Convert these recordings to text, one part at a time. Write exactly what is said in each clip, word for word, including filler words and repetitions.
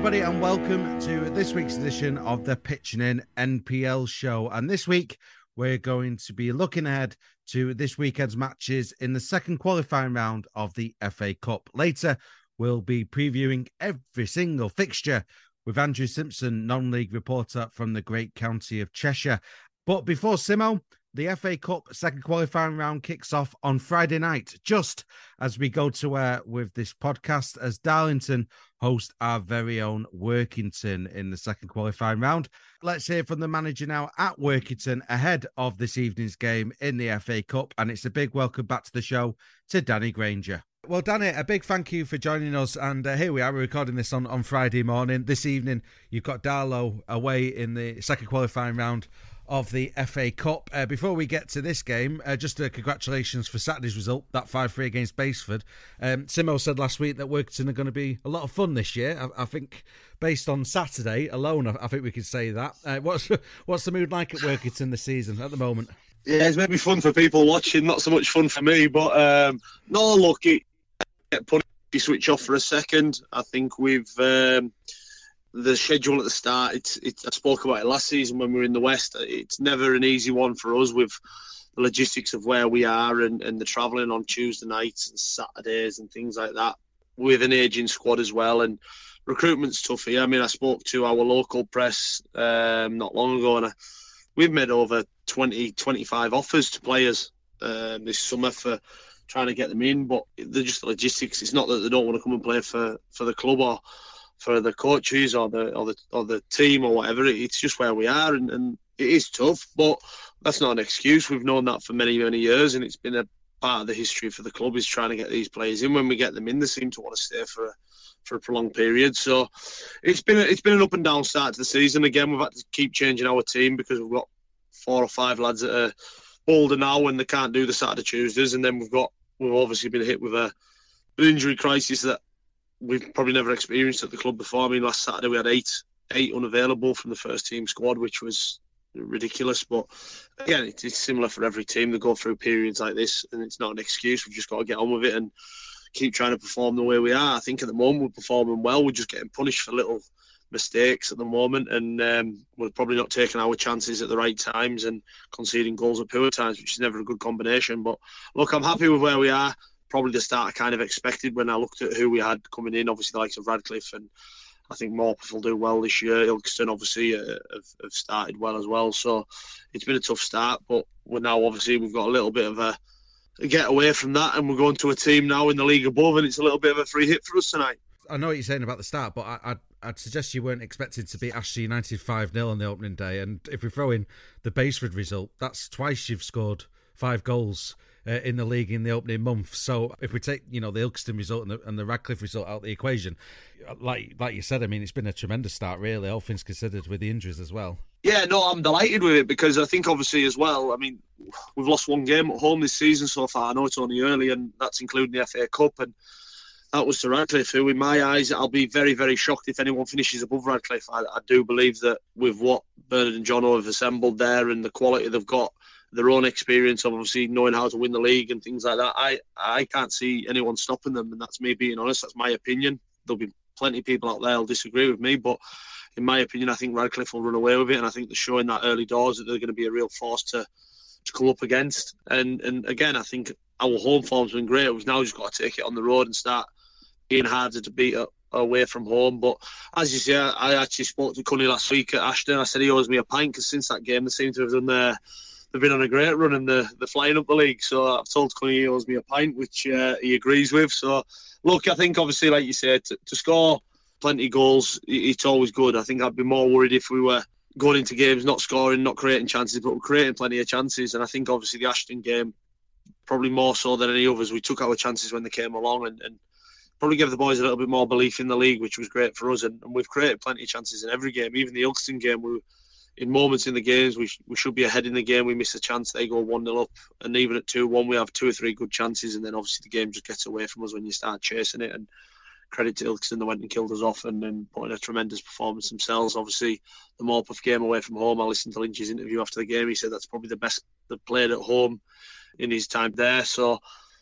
everybody, and welcome to this week's edition of the Pitching In N P L show. And this week, we're going to be looking ahead to this weekend's matches in the second qualifying round of the F A Cup. Later, we'll be previewing every single fixture with Andrew Simpson, non-league reporter from the great county of Cheshire. But before Simo, the F A Cup second qualifying round kicks off on Friday night, just as we go to air with this podcast, as Darlington host our very own Workington in the second qualifying round. Let's hear from the manager now at Workington ahead of this evening's game in the F A Cup. And it's a big welcome back to the show to Danny Granger. Well, Danny, a big thank you for joining us. And uh, here we are, we're recording this on, on Friday morning. This evening, you've got Darlow away in the second qualifying round of the F A Cup. Uh, before we get to this game, uh, just uh, congratulations for Saturday's result, that five three against Basford. Um, Simo said last week that Workington are going to be a lot of fun this year. I, I think based on Saturday alone, I, I think we could say that. Uh, what's what's the mood like at Workington this season at the moment? Yeah, it's maybe fun for people watching, not so much fun for me, but um, no, look, it get punished if you switch off for a second. I think we've... Um, The schedule at the start, it's, it's, I spoke about it last season when we were in the West. It's never an easy one for us with the logistics of where we are and, and the travelling on Tuesday nights and Saturdays and things like that, with an ageing squad as well. And recruitment's tough here. I mean, I spoke to our local press um, not long ago, and I, we've made over twenty, twenty-five offers to players um, this summer for trying to get them in, but they're just the logistics. It's not that they don't want to come and play for, for the club or for the coaches or the or the or the team or whatever. It's just where we are, and, and it is tough, but that's not an excuse. We've known that for many, many years, and it's been a part of the history for the club is trying to get these players in. When we get them in, they seem to want to stay for a, for a prolonged period. So it's been a, it's been an up and down start to the season. Again, we've had to keep changing our team because we've got four or five lads that are older now and they can't do the Saturday Tuesdays, and then we've got we've obviously been hit with a an injury crisis that we've probably never experienced at the club before. I mean, last Saturday we had eight eight unavailable from the first team squad, which was ridiculous. But again, it's similar for every team. They go through periods like this, and it's not an excuse. We've just got to get on with it and keep trying to perform the way we are. I think at the moment we're performing well. We're just getting punished for little mistakes at the moment, and um, we're probably not taking our chances at the right times and conceding goals at poor times, which is never a good combination. But look, I'm happy with where we are. Probably the start I kind of expected when I looked at who we had coming in. Obviously, the likes of Radcliffe, and I think Morpeth will do well this year. Ilkeston, obviously, uh, have, have started well as well. So it's been a tough start, but we're now, obviously, we've got a little bit of a, a get away from that, and we're going to a team now in the league above, and it's a little bit of a free hit for us tonight. I know what you're saying about the start, but I, I'd, I'd suggest you weren't expected to beat Ashton United five nil on the opening day. And if we throw in the Basford result, that's twice you've scored five goals Uh, in the league in the opening month. So if we take, you know, the Ilkeston result and the, and the Radcliffe result out of the equation, like like you said, I mean, it's been a tremendous start, really, all things considered, with the injuries as well. Yeah, no, I'm delighted with it because I think, obviously, as well, I mean, we've lost one game at home this season so far. I know it's only early, and that's including the F A Cup, and that was to Radcliffe, who, in my eyes, I'll be very, very shocked if anyone finishes above Radcliffe. I, I do believe that with what Bernard and Jono have assembled there and the quality they've got, their own experience of obviously knowing how to win the league and things like that, I, I can't see anyone stopping them, and that's me being honest. That's my opinion. There'll be plenty of people out there who'll disagree with me, but in my opinion, I think Radcliffe will run away with it, and I think they're showing that early doors that they're going to be a real force to, to come up against. And and again, I think our home form's been great. We've now just got to take it on the road and start being harder to beat away from home. But as you say, I actually spoke to Cunny last week at Ashton. I said he owes me a pint because since that game, they seem to have done their They've been on a great run and they're, they're flying up the league. So I've told Cunny he owes me a pint, which uh, he agrees with. So, look, I think obviously, like you said, to, to score plenty of goals, it's always good. I think I'd be more worried if we were going into games not scoring, not creating chances, but we're creating plenty of chances. And I think obviously the Ashton game, probably more so than any others, we took our chances when they came along and, and probably gave the boys a little bit more belief in the league, which was great for us. And, and we've created plenty of chances in every game. Even the Ilkeston game, we in moments in the games, we, sh- we should be ahead in the game. We miss a chance, they go one nil up. And even at two one, we have two or three good chances. And then obviously the game just gets away from us when you start chasing it. And credit to Ilkeston, they went and killed us off and, and put in a tremendous performance themselves. Obviously, the Morpeth game away from home, I listened to Lynch's interview after the game. He said that's probably the best they've played at home in his time there. So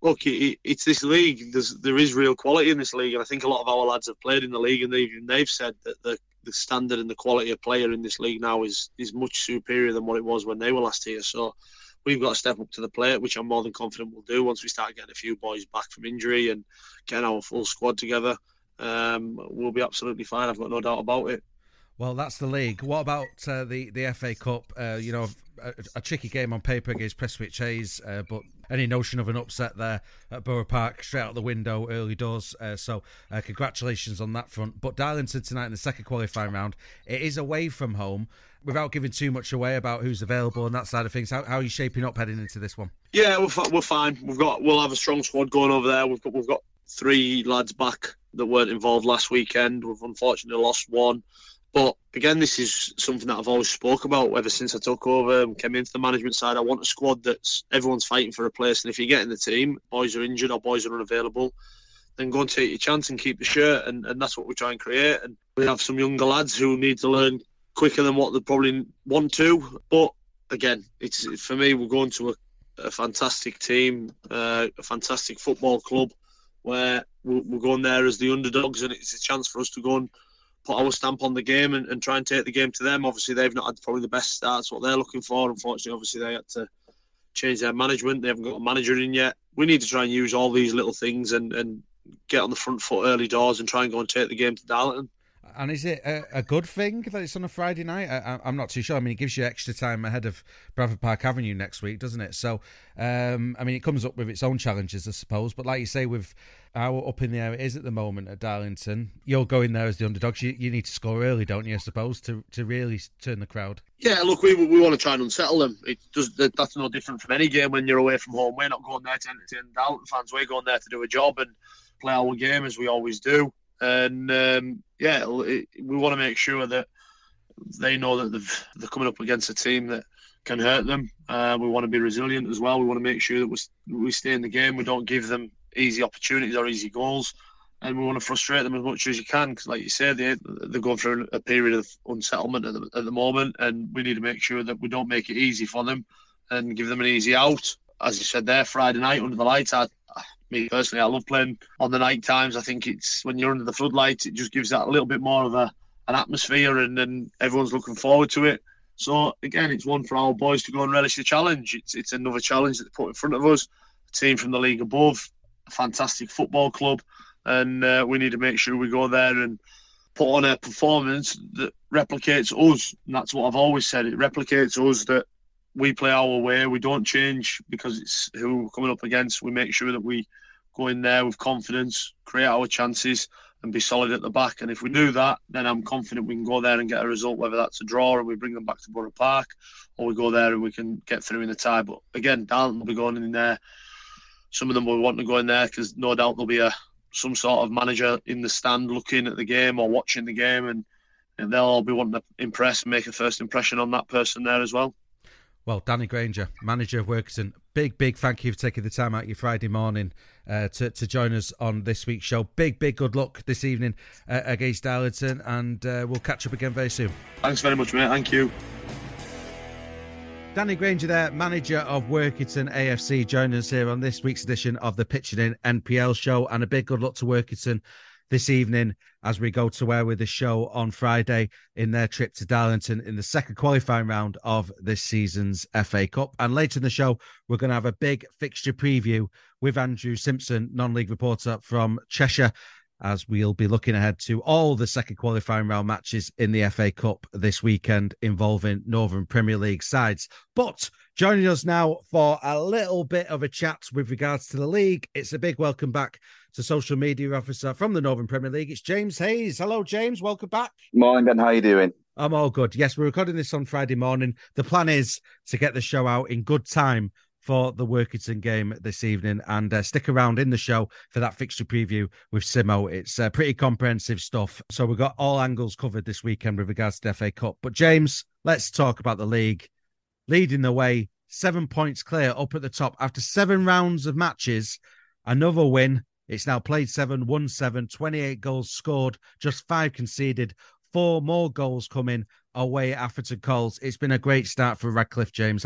look, it, it's this league. There's there is real quality in this league, and I think a lot of our lads have played in the league, and they've they've said that the the standard and the quality of player in this league now is is much superior than what it was when they were last here. So we've got to step up to the plate, which I'm more than confident we'll do once we start getting a few boys back from injury and getting our full squad together. Um, we'll be absolutely fine. I've got no doubt about it. Well, that's the league. What about uh, the the F A Cup? Uh, you know, a, a tricky game on paper against Prestwich Hayes, uh, but any notion of an upset there at Borough Park straight out the window early doors. Uh, so uh, congratulations on that front. But Darlington tonight in the second qualifying round, it is away from home. Without giving too much away about who's available and that side of things, how, how are you shaping up heading into this one? Yeah, we're we're fine. We've got we'll have a strong squad going over there. We've got we've got three lads back that weren't involved last weekend. We've unfortunately lost one. But again, this is something that I've always spoke about ever since I took over and came into the management side. I want a squad that's everyone's fighting for a place. And if you get in the team, boys are injured or boys are unavailable, then go and take your chance and keep the shirt. And, and that's what we try and create. And we have some younger lads who need to learn quicker than what they probably want to. But again, it's for me, we're going to a, a fantastic team, uh, a fantastic football club where we're, we're going there as the underdogs, and it's a chance for us to go and put our stamp on the game and, and try and take the game to them. Obviously, they've not had probably the best starts, what they're looking for. Unfortunately, obviously, they had to change their management. They haven't got a manager in yet. We need to try and use all these little things and, and get on the front foot early doors and try and go and take the game to Darlington. And is it a, a good thing that it's on a Friday night? I, I'm not too sure. I mean, it gives you extra time ahead of Bradford Park Avenue next week, doesn't it? So, um, I mean, it comes up with its own challenges, I suppose. But like you say, with how up in the air it is at the moment at Darlington, you're going there as the underdogs. You, you need to score early, don't you, I suppose, to, to really turn the crowd? Yeah, look, we we want to try and unsettle them. It does. That's no different from any game when you're away from home. We're not going there to entertain Darlington fans. We're going there to do a job and play our game as we always do. And um, yeah, it, we want to make sure that they know that they've, they're coming up against a team that can hurt them. Uh, we want to be resilient as well. We want to make sure that we, we stay in the game. We don't give them easy opportunities or easy goals. And we want to frustrate them as much as you can because, like you said, they, they're going through a period of unsettlement at the, at the moment. And we need to make sure that we don't make it easy for them and give them an easy out. As you said there, Friday night under the lights, I, Me personally, I love playing on the night times. I think it's when you're under the floodlights, it just gives that a little bit more of a an atmosphere, and then everyone's looking forward to it. So again, it's one for our boys to go and relish the challenge. It's it's another challenge that they put in front of us. A team from the league above, a fantastic football club, and uh, we need to make sure we go there and put on a performance that replicates us. And that's what I've always said. It replicates us that. We play our way. We don't change because it's who we're coming up against. We make sure that we go in there with confidence, create our chances, and be solid at the back. And if we do that, then I'm confident we can go there and get a result, whether that's a draw and we bring them back to Borough Park, or we go there and we can get through in the tie. But again, Darlington will be going in there. Some of them will want to go in there because no doubt there'll be a some sort of manager in the stand looking at the game or watching the game, and, and they'll all be wanting to impress and make a first impression on that person there as well. Well, Danny Granger, manager of Workington, big, big thank you for taking the time out your Friday morning uh, to, to join us on this week's show. Big, big good luck this evening uh, against Darlington, and uh, we'll catch up again very soon. Thanks very much, mate. Thank you. Danny Granger there, manager of Workington A F C, joining us here on this week's edition of the Pitching In N P L show, and a big good luck to Workington this evening as we go to where with the show on Friday in their trip to Darlington in the second qualifying round of this season's F A Cup. And later in the show, we're going to have a big fixture preview with Andrew Simpson, non-league reporter from Cheshire, as we'll be looking ahead to all the second qualifying round matches in the F A Cup this weekend involving Northern Premier League sides. But joining us now for a little bit of a chat with regards to the league, it's a big welcome back to social media officer from the Northern Premier League. It's James Hayes. Hello, James. Welcome back. Morning, Ben. How are you doing? I'm all good. Yes, we're recording this on Friday morning. The plan is to get the show out in good time for the Workington game this evening, and uh, stick around in the show for that fixture preview with Simo. It's uh, pretty comprehensive stuff. So we've got all angles covered this weekend with regards to the F A Cup. But James, let's talk about the league. Leading the way, seven points clear up at the top after seven rounds of matches. Another win. It's now played seven, won seven, twenty-eight goals scored, just five conceded, four more goals coming away at Atherton Coles. It's been a great start for Radcliffe, James, hasn't it?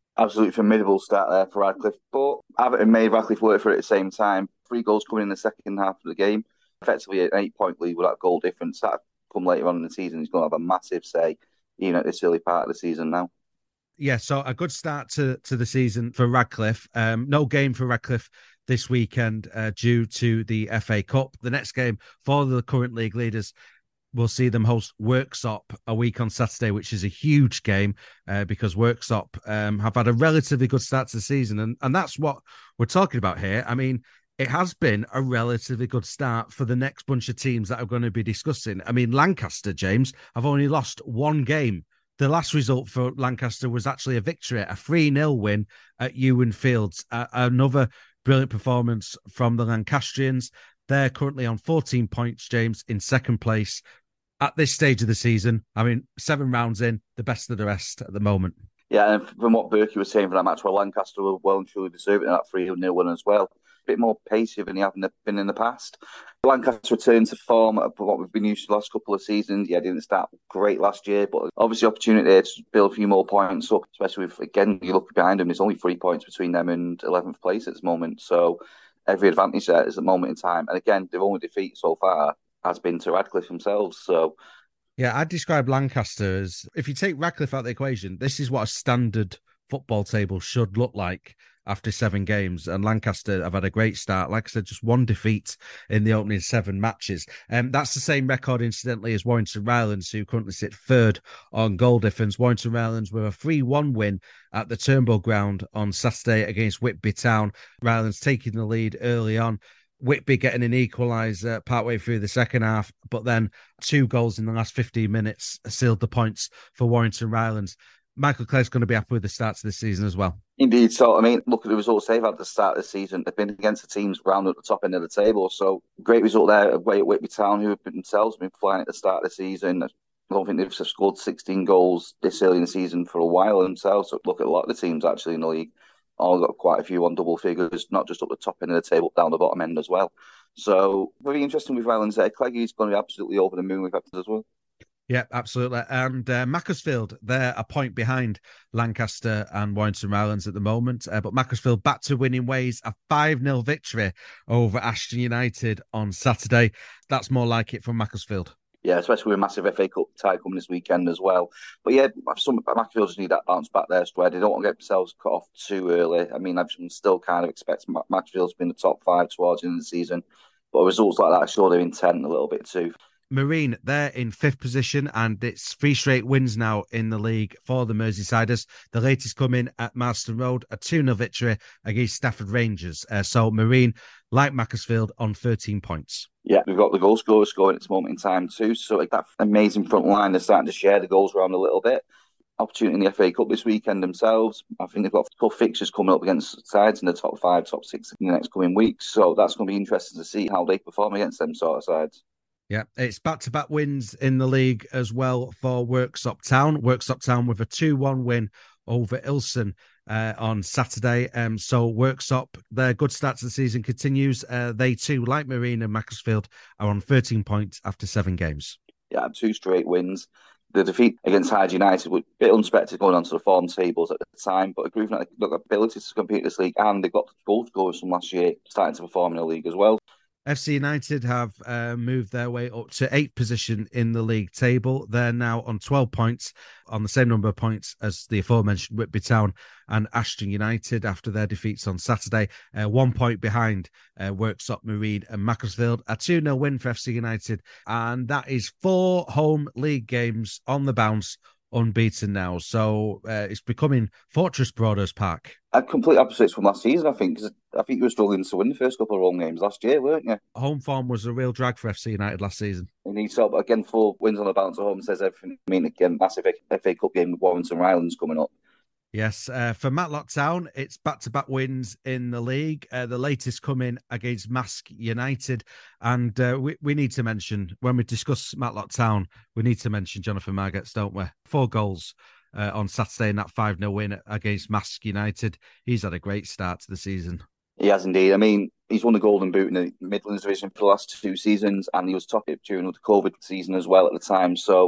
Absolutely formidable start there for Radcliffe. But Everton made Radcliffe work for it at the same time. Three goals coming in the second half of the game. Effectively an eight-point lead with that goal difference. That come later on in the season. He's going to have a massive say, even at this early part of the season now. Yeah, so a good start to, to the season for Radcliffe. Um, no game for Radcliffe this weekend uh, due to the F A Cup. The next game for the current league leaders, we'll see them host Worksop a week on Saturday, which is a huge game uh, because Worksop um, have had a relatively good start to the season. And, and that's what we're talking about here. I mean, it has been a relatively good start for the next bunch of teams that are going to be discussing. I mean, Lancaster, James, have only lost one game. The last result for Lancaster was actually a victory, a three nil win at Ewan Fields. Uh, another brilliant performance from the Lancastrians. They're currently on fourteen points, James, in second place at this stage of the season. I mean, seven rounds in, the best of the rest at the moment. Yeah, and from what Berkey was saying for that match, well, Lancaster were well and truly deserving of that three nil win as well. A bit more pacey than they have been in the past. Lancaster returned to form of what we've been used to the last couple of seasons. Yeah, didn't start great last year, but obviously opportunity there to build a few more points up, especially with, again, you look behind them, there's only three points between them and eleventh place at this moment. So every advantage there is at the moment in time. And again, their only defeat so far has been to Radcliffe themselves. So yeah, I'd describe Lancaster as, if you take Radcliffe out of the equation, this is what a standard football table should look like after seven games. And Lancaster have had a great start. Like I said, just one defeat in the opening seven matches. Um, that's the same record, incidentally, as Warrington Rylands, who currently sit third on goal difference. Warrington Rylands were a three one win at the Turnbull Ground on Saturday against Whitby Town. Rylands taking the lead early on. Whitby getting an equaliser partway through the second half, but then two goals in the last fifteen minutes sealed the points for Warrington Rylands. Michael Clegg's going to be happy with the start to this season as well. Indeed. So, I mean, look at the results they've had at the start of the season. They've been against the teams round at the top end of the table. So, great result there away at Whitby Town, who have been themselves been flying at the start of the season. I don't think they've scored sixteen goals this early in the season for a while themselves. So, look at a lot of the teams actually in the league. All got quite a few on double figures, not just up the top end of the table, down the bottom end as well. So, very interesting with Rylands there. Cleggy's going to be absolutely over the moon with that as well. Yeah, absolutely. And uh, Macclesfield, they're a point behind Lancaster and Warrington Rylands at the moment. Uh, but Macclesfield back to winning ways, a five nil victory over Ashton United on Saturday. That's more like it from Macclesfield. Yeah, especially with a massive F A Cup tie coming this weekend as well. But yeah, some Macclesfield just need that bounce back there, square. They don't want to get themselves cut off too early. I mean, I still kind of expect Macclesfield to be in the top five towards the end of the season. But results like that show their intent a little bit too. Marine, they're in fifth position, and it's three straight wins now in the league for the Merseysiders. The latest coming at Marston Road, a two nil victory against Stafford Rangers. Uh, so Marine, like Macclesfield, on thirteen points. Yeah, we've got the goal scorers scoring at this moment in time too. So like that amazing front line, they're starting to share the goals around a little bit. Opportunity in the F A Cup this weekend themselves. I think they've got tough fixtures coming up against sides in the top five, top six in the next coming weeks. So that's going to be interesting to see how they perform against them sort of sides. Yeah, it's back-to-back wins in the league as well for Worksop Town. Worksop Town with a two one win over Ilson uh, on Saturday. Um, so Worksop, their good start to the season continues. Uh, they too, like Marine and Macclesfield, are on thirteen points after seven games. Yeah, two straight wins. The defeat against Hyde United was a bit unexpected going onto the form tables at the time, but proving that they've got ability to compete in this league, and they've got goal scorers from last year starting to perform in the league as well. F C United have uh, moved their way up to eighth position in the league table. They're now on twelve points, on the same number of points as the aforementioned Whitby Town and Ashton United after their defeats on Saturday. Uh, one point behind uh, Worksop, Marine and Macclesfield. A two nil win for F C United. And that is four home league games on the bounce, unbeaten now. So uh, it's becoming Fortress Broadhurst Park. A complete opposites from last season, I think, because I think you were struggling to win the first couple of home games last year, weren't you? Home form was a real drag for F C United last season. And he saw, again, four wins on the bounce at home says everything. I mean, again, massive F A Cup game with Warrington Rylands coming up. Yes, uh, for Matlock Town, it's back-to-back wins in the league. Uh, the latest coming against Mask United. And uh, we, we need to mention, when we discuss Matlock Town, we need to mention Jonathan Margetts, don't we? Four goals uh, on Saturday in that five nil win against Mask United. He's had a great start to the season. He has indeed. I mean, he's won the Golden Boot in the Midlands Division for the last two seasons, and he was top during the COVID season as well at the time. So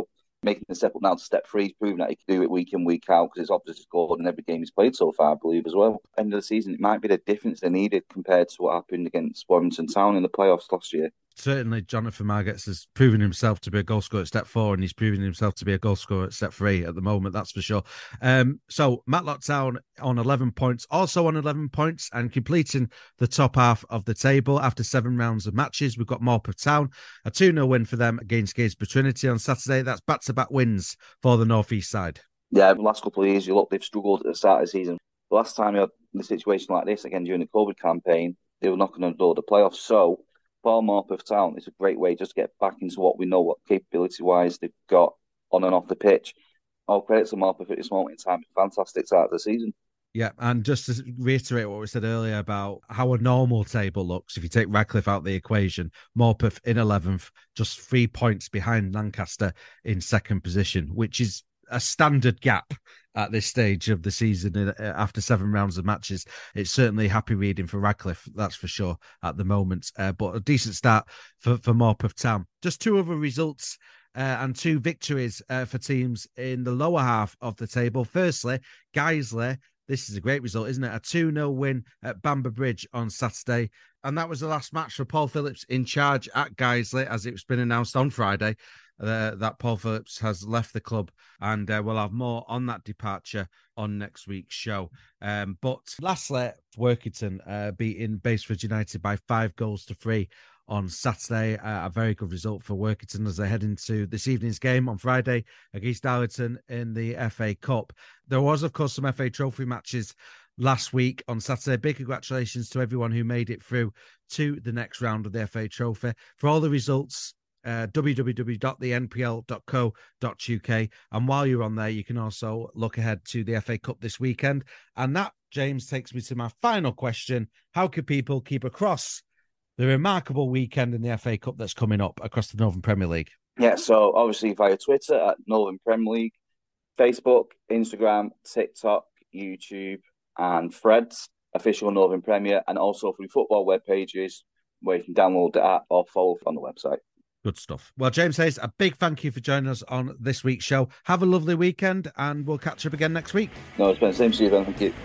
making the step up now to step three. He's proven that he can do it week in, week out because it's obviously scored in every game he's played so far, I believe, as well. End of the season, it might be the difference they needed compared to what happened against Warrington Town in the playoffs last year. Certainly, Jonathan Margetts has proven himself to be a goal scorer at step four, and he's proven himself to be a goal scorer at step three at the moment, that's for sure. Um, so, Matlock Town on eleven points, also on eleven points, and completing the top half of the table after seven rounds of matches. We've got Morpeth Town, a two nil win for them against Gainsborough Trinity on Saturday. That's back-to-back wins for the North East side. Yeah, the last couple of years, you look, they've struggled at the start of the season. The last time you had a situation like this, again, during the COVID campaign, they were knocking on the door of the playoffs. So, for Morpeth Town, it's a great way just to get back into what we know, what capability-wise they've got on and off the pitch. All credit to Morpeth at this moment in time. Fantastic start of the season. Yeah, and just to reiterate what we said earlier about how a normal table looks, if you take Radcliffe out of the equation, Morpeth in eleventh, just three points behind Lancaster in second position, which is a standard gap at this stage of the season after seven rounds of matches. It's certainly happy reading for Radcliffe, that's for sure, at the moment. Uh, but a decent start for, for Morpeth Town. Just two other results uh, and two victories uh, for teams in the lower half of the table. Firstly, Guiseley. This is a great result, isn't it? A two nil win at Bamber Bridge on Saturday. And that was the last match for Paul Phillips in charge at Guiseley, as it's been announced on Friday uh, that Paul Phillips has left the club. And uh, we'll have more on that departure on next week's show. Um, but lastly, Workington uh, beating Baseford United by five goals to three on Saturday. Uh, a very good result for Workington as they head into this evening's game on Friday against Darlington in the F A Cup. There was, of course, some F A Trophy matches last week on Saturday. Big congratulations to everyone who made it through to the next round of the F A Trophy. For all the results, uh, w w w dot the n p l dot co dot u k. And while you're on there, you can also look ahead to the F A Cup this weekend. And that, James, takes me to my final question. How can people keep across the remarkable weekend in the F A Cup that's coming up across the Northern Premier League? Yeah, so obviously via Twitter at Northern Premier League, Facebook, Instagram, TikTok, YouTube, and Threads, official Northern Premier, and also through football web pages where you can download the app or follow on the website. Good stuff. Well, James Hayes, a big thank you for joining us on this week's show. Have a lovely weekend, and we'll catch up again next week. No, it's been the same to you, Ben. Thank you.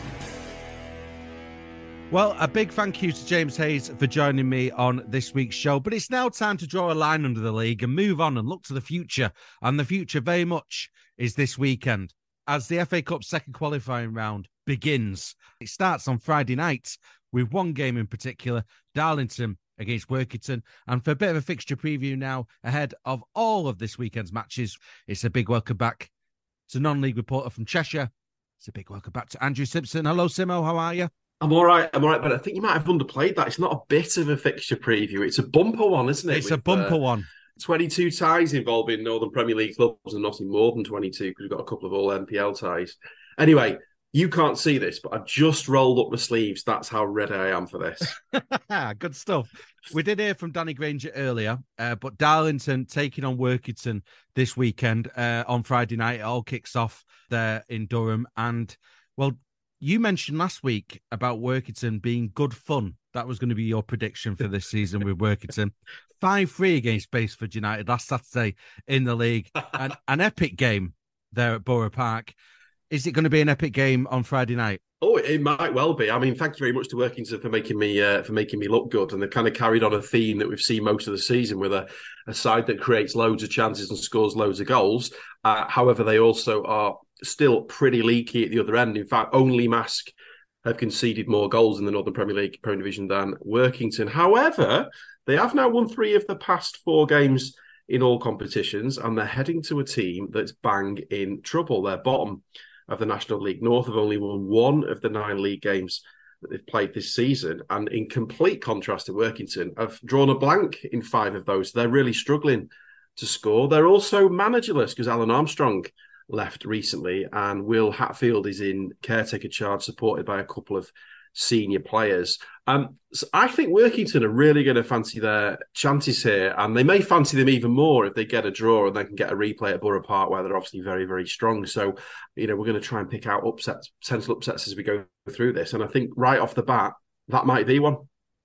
Well, a big thank you to James Hayes for joining me on this week's show. But it's now time to draw a line under the league and move on and look to the future. And the future very much is this weekend as the F A Cup second qualifying round begins. It starts on Friday night with one game in particular, Darlington against Workington. And for a bit of a fixture preview now ahead of all of this weekend's matches, it's a big welcome back to non-league reporter from Cheshire. It's a big welcome back to Andrew Simpson. Hello, Simo. How are you? I'm all right, I'm all right, but I think you might have underplayed that. It's not a bit of a fixture preview. It's a bumper one, isn't it? It's With, a bumper uh, one. twenty-two ties involving Northern Premier League clubs and nothing more than twenty-two because we've got a couple of all N P L ties. Anyway, you can't see this, but I've just rolled up my sleeves. That's how ready I am for this. Good stuff. We did hear from Danny Granger earlier, uh, but Darlington taking on Workington this weekend uh, on Friday night. It all kicks off there in Durham. And, well, you mentioned last week about Workington being good fun. That was going to be your prediction for this season with Workington. five three against Baseford United last Saturday in the league. An, an epic game there at Borough Park. Is it going to be an epic game on Friday night? Oh, it might well be. I mean, thank you very much to Workington for making me uh, for making me look good. And they've kind of carried on a theme that we've seen most of the season with a, a side that creates loads of chances and scores loads of goals. Uh, however, they also are still pretty leaky at the other end. In fact, only Mask have conceded more goals in the Northern Premier League Premier Division than Workington. However, they have now won three of the past four games in all competitions, and they're heading to a team that's bang in trouble. They're bottom of the National League North, have only won one of the nine league games that they've played this season. And in complete contrast to Workington, have drawn a blank in five of those. They're really struggling to score. They're also managerless because Alan Armstrong left recently and Will Hatfield is in caretaker charge, supported by a couple of senior players. Um, so I think Workington are really going to fancy their chances here, and they may fancy them even more if they get a draw and they can get a replay at Borough Park, where they're obviously very, very strong. So, you know, we're going to try and pick out upsets, potential upsets as we go through this. And I think right off the bat, that might be one.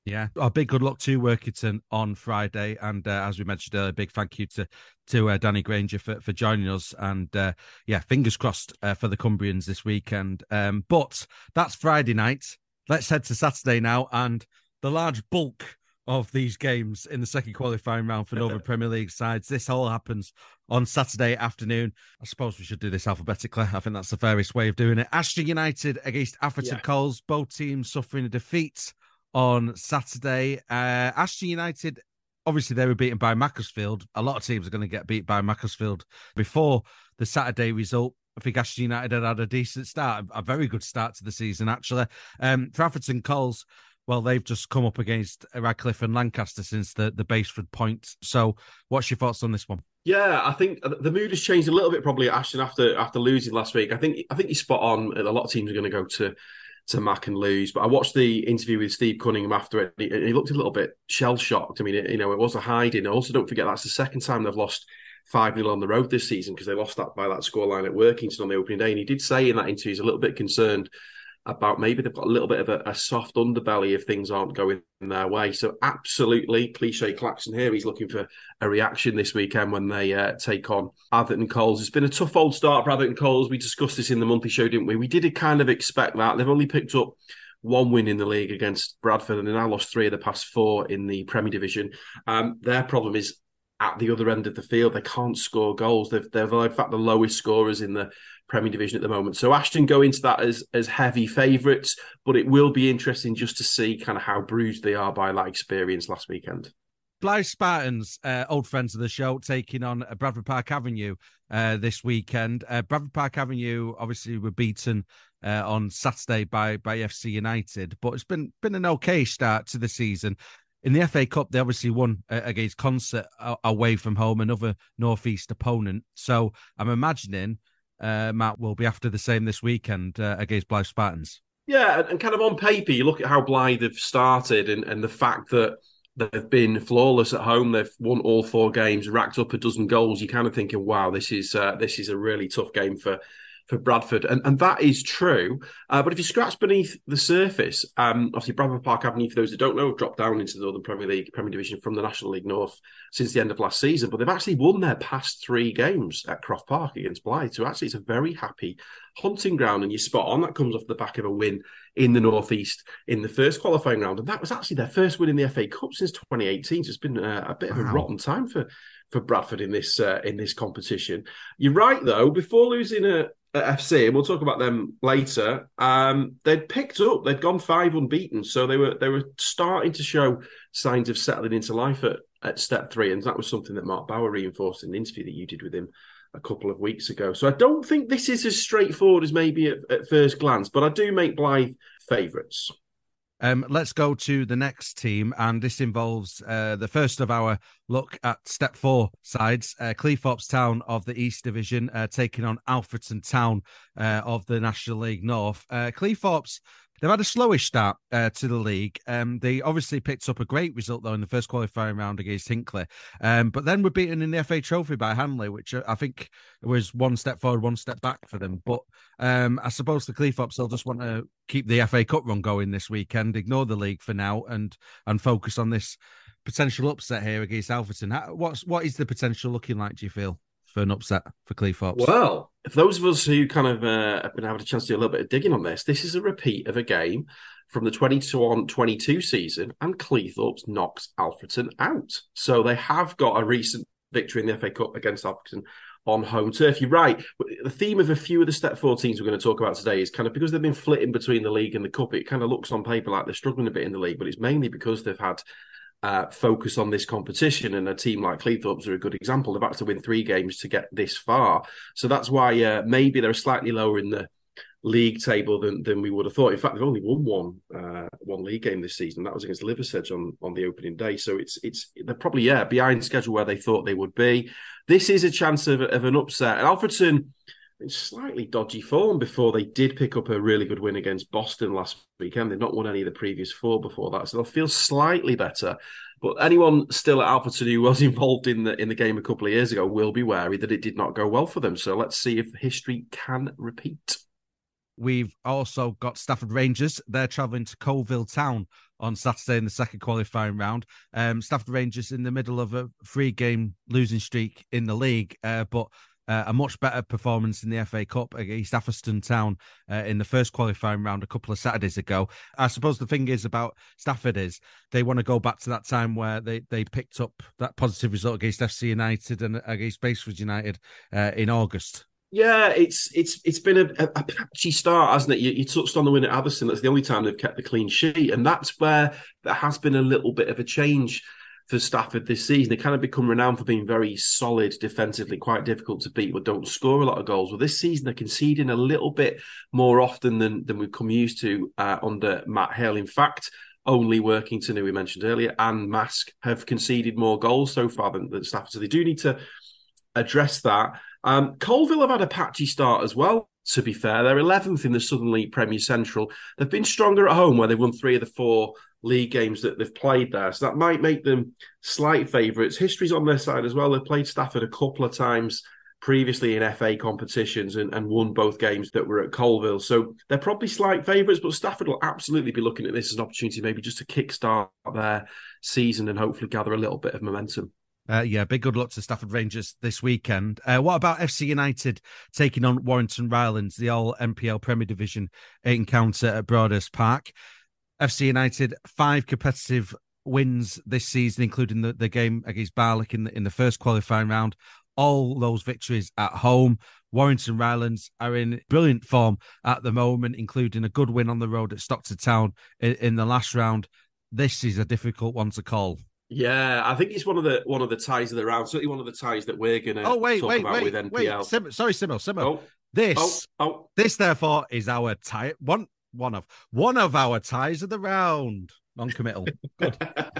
Yeah, a big good luck to Workington on Friday, and uh, as we mentioned earlier, a big thank you to to uh, Danny Granger for, for joining us, and uh, yeah, fingers crossed uh, for the Cumbrians this weekend. Um, but that's Friday night. Let's head to Saturday now, and the large bulk of these games in the second qualifying round for Northern Premier League sides. This all happens on Saturday afternoon. I suppose we should do this alphabetically. I think that's the fairest way of doing it. Ashton United against Atherton yeah. Coles, both teams suffering a defeat on Saturday. Uh, Ashton United, obviously they were beaten by Macclesfield. A lot of teams are going to get beat by Macclesfield before the Saturday result. I think Ashton United had had a decent start, a very good start to the season, actually. Um, for Atherton Coles, well, they've just come up against Radcliffe and Lancaster since the, the Baseford point. So what's your thoughts on this one? Yeah, I think the mood has changed a little bit probably at Ashton after after losing last week. I think I think you're spot on. A lot of teams are going to go to to Mac and lose. But I watched the interview with Steve Cunningham after it, and he, he looked a little bit shell-shocked. I mean, it, you know, it was a hiding. Also, don't forget, that's the second time they've lost five nil on the road this season, because they lost that by that scoreline at Workington on the opening day. And he did say in that interview he's a little bit concerned about maybe they've got a little bit of a, a soft underbelly if things aren't going their way. So absolutely, cliche Claxon here, he's looking for a reaction this weekend when they uh, take on Atherton Coles. It's been a tough old start for Atherton Coles. We discussed this in the monthly show, didn't we? We did kind of expect that. They've only picked up one win in the league against Bradford, and they now lost three of the past four in the Premier Division. Um, their problem is at the other end of the field. They can't score goals. They've, they're, in fact, the lowest scorers in the Premier Division at the moment. So Ashton go into that as as heavy favourites, but it will be interesting just to see kind of how bruised they are by that experience last weekend. Blyth Spartans, uh, old friends of the show, taking on Bradford Park Avenue uh, this weekend. Uh, Bradford Park Avenue obviously were beaten uh, on Saturday by by F C United, but it's been been an okay start to the season. In the F A Cup, they obviously won uh, against Concert uh, away from home, another North East opponent. So I'm imagining Uh, Matt will be after the same this weekend uh, against Blyth Spartans. Yeah, and kind of on paper, you look at how Blyth have started and, and the fact that they've been flawless at home. They've won all four games, racked up a dozen goals. You're kind of thinking, wow, this is uh, this is a really tough game for for Bradford. And, and that is true. Uh, but if you scratch beneath the surface, um, obviously Bradford Park Avenue, for those that don't know, have dropped down into the Northern Premier League, Premier Division from the National League North since the end of last season. But they've actually won their past three games at Croft Park against Blyth. So actually it's a very happy hunting ground, and you're spot on. That comes off the back of a win in the North East in the first qualifying round. And that was actually their first win in the F A Cup since twenty eighteen. So it's been a, a bit wow. of a rotten time for, for Bradford in this uh, in this competition. You're right, though, before losing a at F C, and we'll talk about them later, um, they'd picked up, they'd gone five unbeaten, so they were they were starting to show signs of settling into life at, at step three, and that was something that Mark Bauer reinforced in the interview that you did with him a couple of weeks ago. So I don't think this is as straightforward as maybe at, at first glance, but I do make Blyth favourites. Um, let's go to the next team, and this involves uh, the first of our look at step four sides. Uh, Cleethorpes Town of the East Division uh, taking on Alfreton Town uh, of the National League North. Uh, Cleethorpes, they've had a slowish start uh, to the league. Um, they obviously picked up a great result, though, in the first qualifying round against Hinckley. Um, but then were beaten in the F A Trophy by Hanley, which I think was one step forward, one step back for them. But um, I suppose the Cleethorpes, they'll just want to keep the F A Cup run going this weekend, ignore the league for now, and and focus on this potential upset here against Alfreton. How, what's, what is the potential looking like, do you feel, for an upset for Cleethorpes? Well, for those of us who kind of uh, have been having a chance to do a little bit of digging on this, this is a repeat of a game from the twenty-one twenty-two season, and Cleethorpes knocked Alfreton out. So they have got a recent victory in the F A Cup against Alfreton on home turf. You're right. The theme of a few of the Step four teams we're going to talk about today is kind of because they've been flitting between the league and the cup, it kind of looks on paper like they're struggling a bit in the league, but it's mainly because they've had Uh, focus on this competition, and a team like Cleethorpes are a good example. They've had to win three games to get this far, so that's why uh, maybe they're slightly lower in the league table than than we would have thought. In fact, they've only won one uh, one league game this season. That was against Liversedge on on the opening day. So it's it's they're probably yeah behind schedule where they thought they would be. This is a chance of of an upset. And Alfreton in slightly dodgy form before they did pick up a really good win against Boston last weekend. They've not won any of the previous four before that, so they'll feel slightly better. But anyone still at Alfreton who was involved in the in the game a couple of years ago will be wary that it did not go well for them. So let's see if history can repeat. we've also got Stafford Rangers. They're travelling to Colville Town on Saturday in the second qualifying round. Um, Stafford Rangers in the middle of a three-game losing streak in the league, uh, but uh, a much better performance in the F A Cup against Atherstone Town uh, in the first qualifying round a couple of Saturdays ago. I suppose the thing is about Stafford is they want to go back to that time where they, they picked up that positive result against F C United and against Baseford United uh, in August. Yeah, it's it's it's been a, a, a patchy start, hasn't it? You, you touched on the win at Atherstone. That's the only time they've kept the clean sheet, and that's where there has been a little bit of a change for Stafford this season. They kind of become renowned for being very solid defensively, quite difficult to beat, but don't score a lot of goals. Well, this season they're conceding a little bit more often than than we've come used to uh, under Matt Hale. In fact, only Workington, who we mentioned earlier, and Mask have conceded more goals so far than, than Stafford. So they do need to address that. Um, Colville have had a patchy start as well, to be fair. They're eleventh in the Southern League Premier Central. They've been stronger at home, where they've won three of the four league games that they've played there. So that might make them slight favourites. History's on their side as well. They've played Stafford a couple of times previously in F A competitions and, and won both games that were at Colville. So they're probably slight favourites, but Stafford will absolutely be looking at this as an opportunity maybe just to kickstart their season and hopefully gather a little bit of momentum. Uh, yeah, big good luck to Stafford Rangers this weekend. Uh, what about F C United taking on Warrington Rylands, the all N P L Premier Division encounter at Broadhurst Park? F C United, five competitive wins this season, including the, the game against Barlick in the, in the first qualifying round. All those victories at home. Warrington Rylands are in brilliant form at the moment, including a good win on the road at Stockton Town in, in the last round. This is a difficult one to call. Yeah, I think it's one of the one of the ties of the round. Certainly one of the ties that we're going to oh, wait, talk wait, about wait, with N P L. Wait, Sim, sorry, Simo, Simo. Oh, this, oh, oh. this, therefore, is our tie. One, one of one of our ties of the round. Non-committal. Good.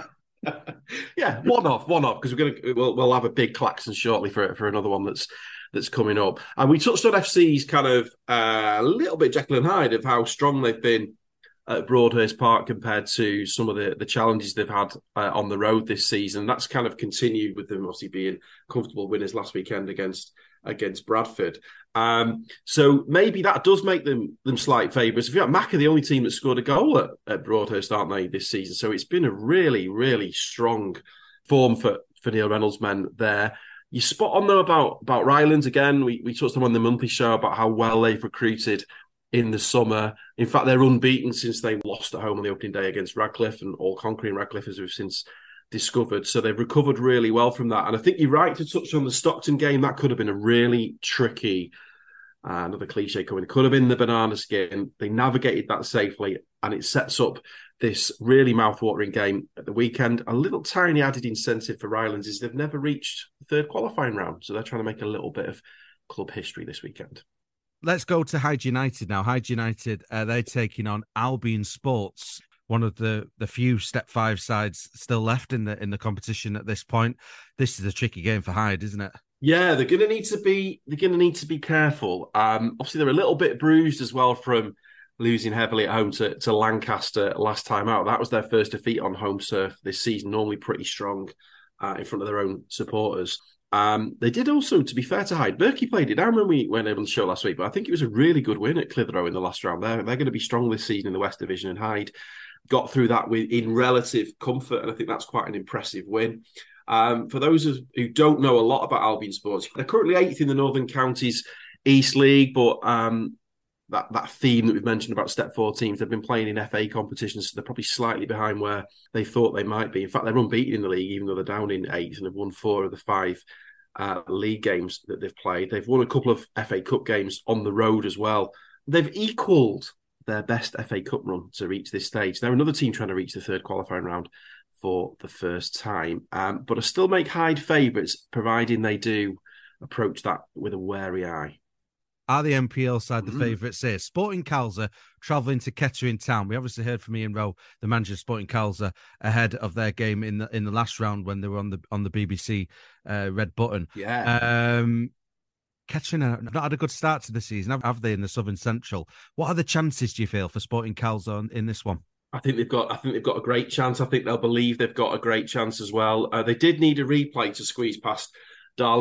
Yeah, one off, one off, because we're going to we'll, we'll have a big klaxon shortly for for another one that's that's coming up. And we touched on F C's kind of uh, a little bit Jekyll and Hyde of how strong they've been at Broadhurst Park compared to some of the, the challenges they've had uh, on the road this season. That's kind of continued with them obviously being comfortable winners last weekend against against Bradford. Um, so maybe that does make them them slight favourites. If you got Mac are the only team that scored a goal at, at Broadhurst, aren't they, this season? So it's been a really, really strong form for, for Neil Reynolds' men there. You spot on though about, about Rylands again. We we talked to them on the monthly show about how well they've recruited in the summer. In fact, they're unbeaten since they lost at home on the opening day against Radcliffe, and all conquering Radcliffe, as we've since discovered. So they've recovered really well from that. And I think you're right to touch on the Stockton game. That could have been a really tricky, uh, another cliche coming, it could have been the banana skin. They navigated that safely, and it sets up this really mouth-watering game at the weekend. A little tiny added incentive for Rylands is they've never reached the third qualifying round. So they're trying to make a little bit of club history this weekend. Let's go to Hyde United now. Hyde United, uh, they're taking on Albion Sports, one of the, the few Step Five sides still left in the in the competition at this point. This is a tricky game for Hyde, isn't it? Yeah, they're going to need to be they're going to need to be careful. Um, obviously, they're a little bit bruised as well from losing heavily at home to, to Lancaster last time out. That was their first defeat on home turf this season. Normally pretty strong uh, in front of their own supporters. Um, they did also, to be fair to Hyde, Berkey played it down when we went over on the show last week, but I think it was a really good win at Clitheroe in the last round. They're, they're going to be strong this season in the West Division, and Hyde got through that with in relative comfort, and I think that's quite an impressive win. Um, for those who don't know a lot about Albion Sports, they're currently eighth in the Northern Counties East League, but um, that, that theme that we've mentioned about Step Four teams, they've been playing in F A competitions, so they're probably slightly behind where they thought they might be. In fact, they're unbeaten in the league, even though they're down in eighth, and have won four of the five uh, league games that they've played. They've won a couple of F A Cup games on the road as well. They've equalled their best F A Cup run to reach this stage. They're another team trying to reach the third qualifying round for the first time. Um, but I still make Hyde favourites, providing they do approach that with a wary eye. Are the N P L side the Mm. favourites here? Sporting Calza travelling to Kettering Town. We obviously heard from Ian Rowe, the manager of Sporting Calza, ahead of their game in the in the last round when they were on the on the B B C uh, red button. Yeah. Um, Kettering have not had a good start to the season, have, have they, in the Southern Central? What are the chances, do you feel, for Sporting Calza in this one? I think they've got. I think they've got a great chance. I think they'll believe they've got a great chance as well. Uh, they did need a replay to squeeze past Darlaston,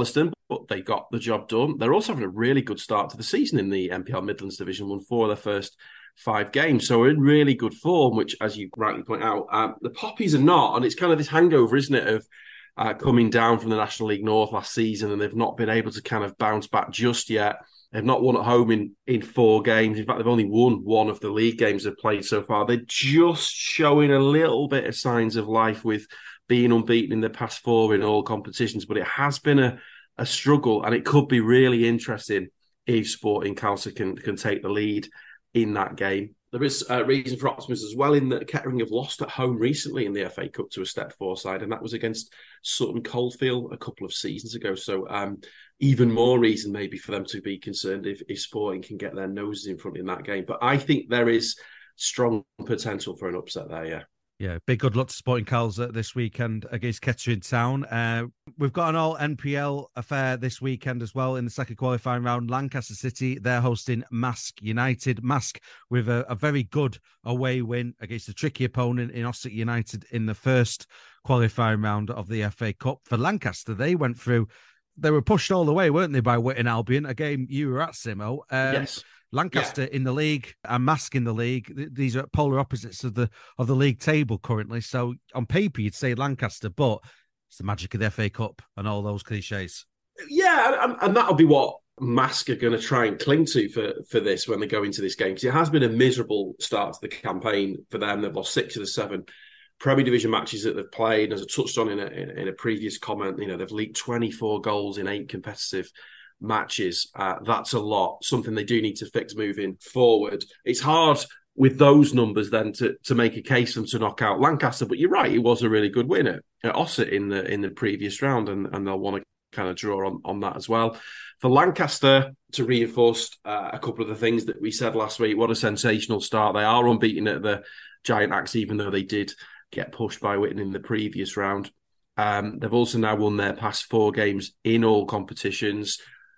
but they got the job done. They're also having a really good start to the season in the N P L Midlands Division, won four of their first five games. So we're in really good form, which, as you rightly point out, um, the Poppies are not. And it's kind of this hangover, isn't it, of uh, coming down from the National League North last season, and they've not been able to kind of bounce back just yet. They've not won at home in, in four games. In fact, they've only won one of the league games they've played so far. They're just showing a little bit of signs of life with being unbeaten in the past four in all competitions. But it has been a, a struggle, and it could be really interesting if Sporting Council can, can take the lead in that game. There is a reason for optimism as well in that Kettering have lost at home recently in the F A Cup to a Step four side, and that was against Sutton Coldfield a couple of seasons ago. So um, even more reason maybe for them to be concerned if, if Sporting can get their noses in front in that game. But I think there is strong potential for an upset there, yeah. Yeah, big good luck to Sporting Cals this weekend against Kettering Town. Uh, we've got an all N P L affair this weekend as well in the second qualifying round. Lancaster City, they're hosting Mask United. Mask with a, a very good away win against a tricky opponent in Ossett United in the first qualifying round of the F A Cup. For Lancaster, they went through, they were pushed all the way, weren't they, by Witton Albion, a game you were at, Simo. Um, yes. Lancaster yeah. in the league and Mask in the league. These are polar opposites of the of the league table currently. So on paper, you'd say Lancaster, but it's the magic of the F A Cup and all those cliches. Yeah, and, and that'll be what Mask are going to try and cling to for, for this when they go into this game. Because it has been a miserable start to the campaign for them. They've lost six of the seven Premier Division matches that they've played. As I touched on in a, in, in a previous comment, you know, they've leaked twenty-four goals in eight competitive matches. Uh, that's a lot, something they do need to fix moving forward. It's hard with those numbers then to, to make a case for them to knock out Lancaster, but you're right, it was a really good win at, at Ossett in the in the previous round, and, and they'll want to kind of draw on, on that as well. For Lancaster, to reinforce uh, a couple of the things that we said last week, what a sensational start. They are unbeaten at the Giant Axe, even though they did get pushed by Witton in the previous round. Um, they've also now won their past four games in all competitions.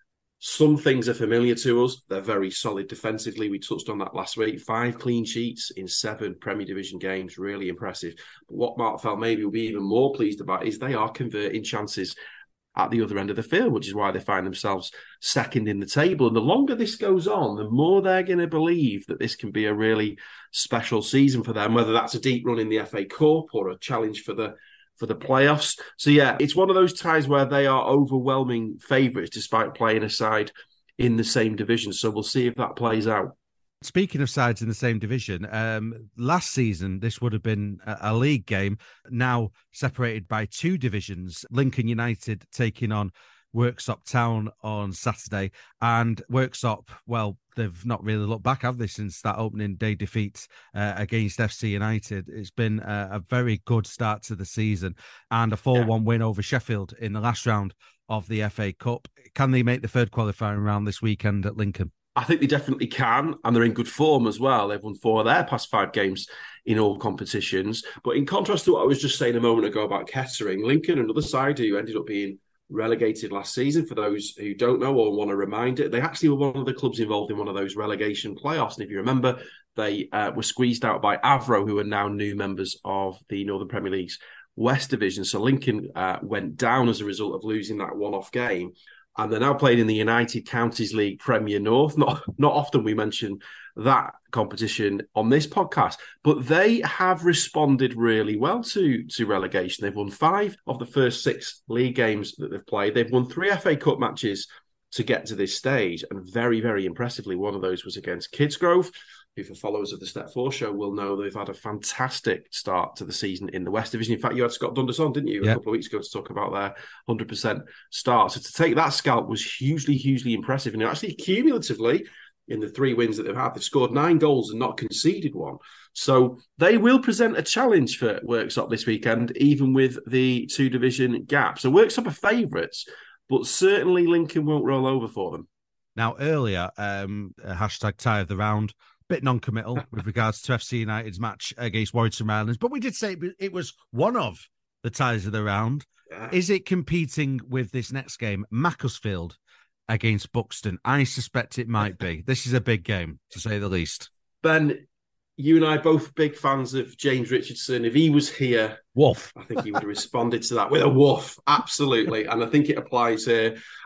Some things are familiar to us. They're very solid defensively. We touched on that last week. Five clean sheets in seven Premier Division games. Really impressive. But what Mark felt maybe will be even more pleased about is they are converting chances at the other end of the field, which is why they find themselves second in the table. And the longer this goes on, the more they're going to believe that this can be a really special season for them, whether that's a deep run in the F A Cup or a challenge for the for the playoffs. So yeah, it's one of those ties where they are overwhelming favourites despite playing a side in the same division. So we'll see if that plays out. Speaking of sides in the same division, um, last season this would have been a, a league game, now separated by two divisions. Lincoln United taking on Worksop Town on Saturday, and Worksop, well, they've not really looked back, have they, since that opening day defeat uh, against F C United. It's been a, a very good start to the season, and a four one yeah. win over Sheffield in the last round of the F A Cup. Can they make the third qualifying round this weekend at Lincoln? I think they definitely can, and they're in good form as well. They've won four of their past five games in all competitions. But in contrast to what I was just saying a moment ago about Kettering, Lincoln, another side who ended up being relegated last season, for those who don't know or want to remind it, they actually were one of the clubs involved in one of those relegation playoffs. And if you remember, they uh, were squeezed out by Avro, who are now new members of the Northern Premier League's West Division. So Lincoln uh, went down as a result of losing that one-off game. And they're now playing in the United Counties League Premier North. Not, not often we mention that competition on this podcast, but they have responded really well to, to relegation. They've won five of the first six league games that they've played. They've won three F A Cup matches to get to this stage. And very, very impressively, one of those was against Kidsgrove, who for followers of the Step four show will know they've had a fantastic start to the season in the West Division. In fact, you had Scott Dundas on, didn't you, a yep. couple of weeks ago to talk about their one hundred percent start. So to take that scalp was hugely, hugely impressive. And actually, cumulatively, in the three wins that they've had, they've scored nine goals and not conceded one. So they will present a challenge for Worksop this weekend, even with the two-division gap. So Worksop are favourites, but certainly Lincoln won't roll over for them. Now, earlier, um, hashtag tie of the round, bit non-committal with regards to F C United's match against Warrington Islands, but we did say it was one of the ties of the round. Yeah. Is it competing with this next game, Macclesfield against Buxton? I suspect it might be. This is a big game, to say the least. Ben, you and I both big fans of James Richardson. If he was here, woof. I think he would have responded to that with a woof, absolutely. And I think it applies here.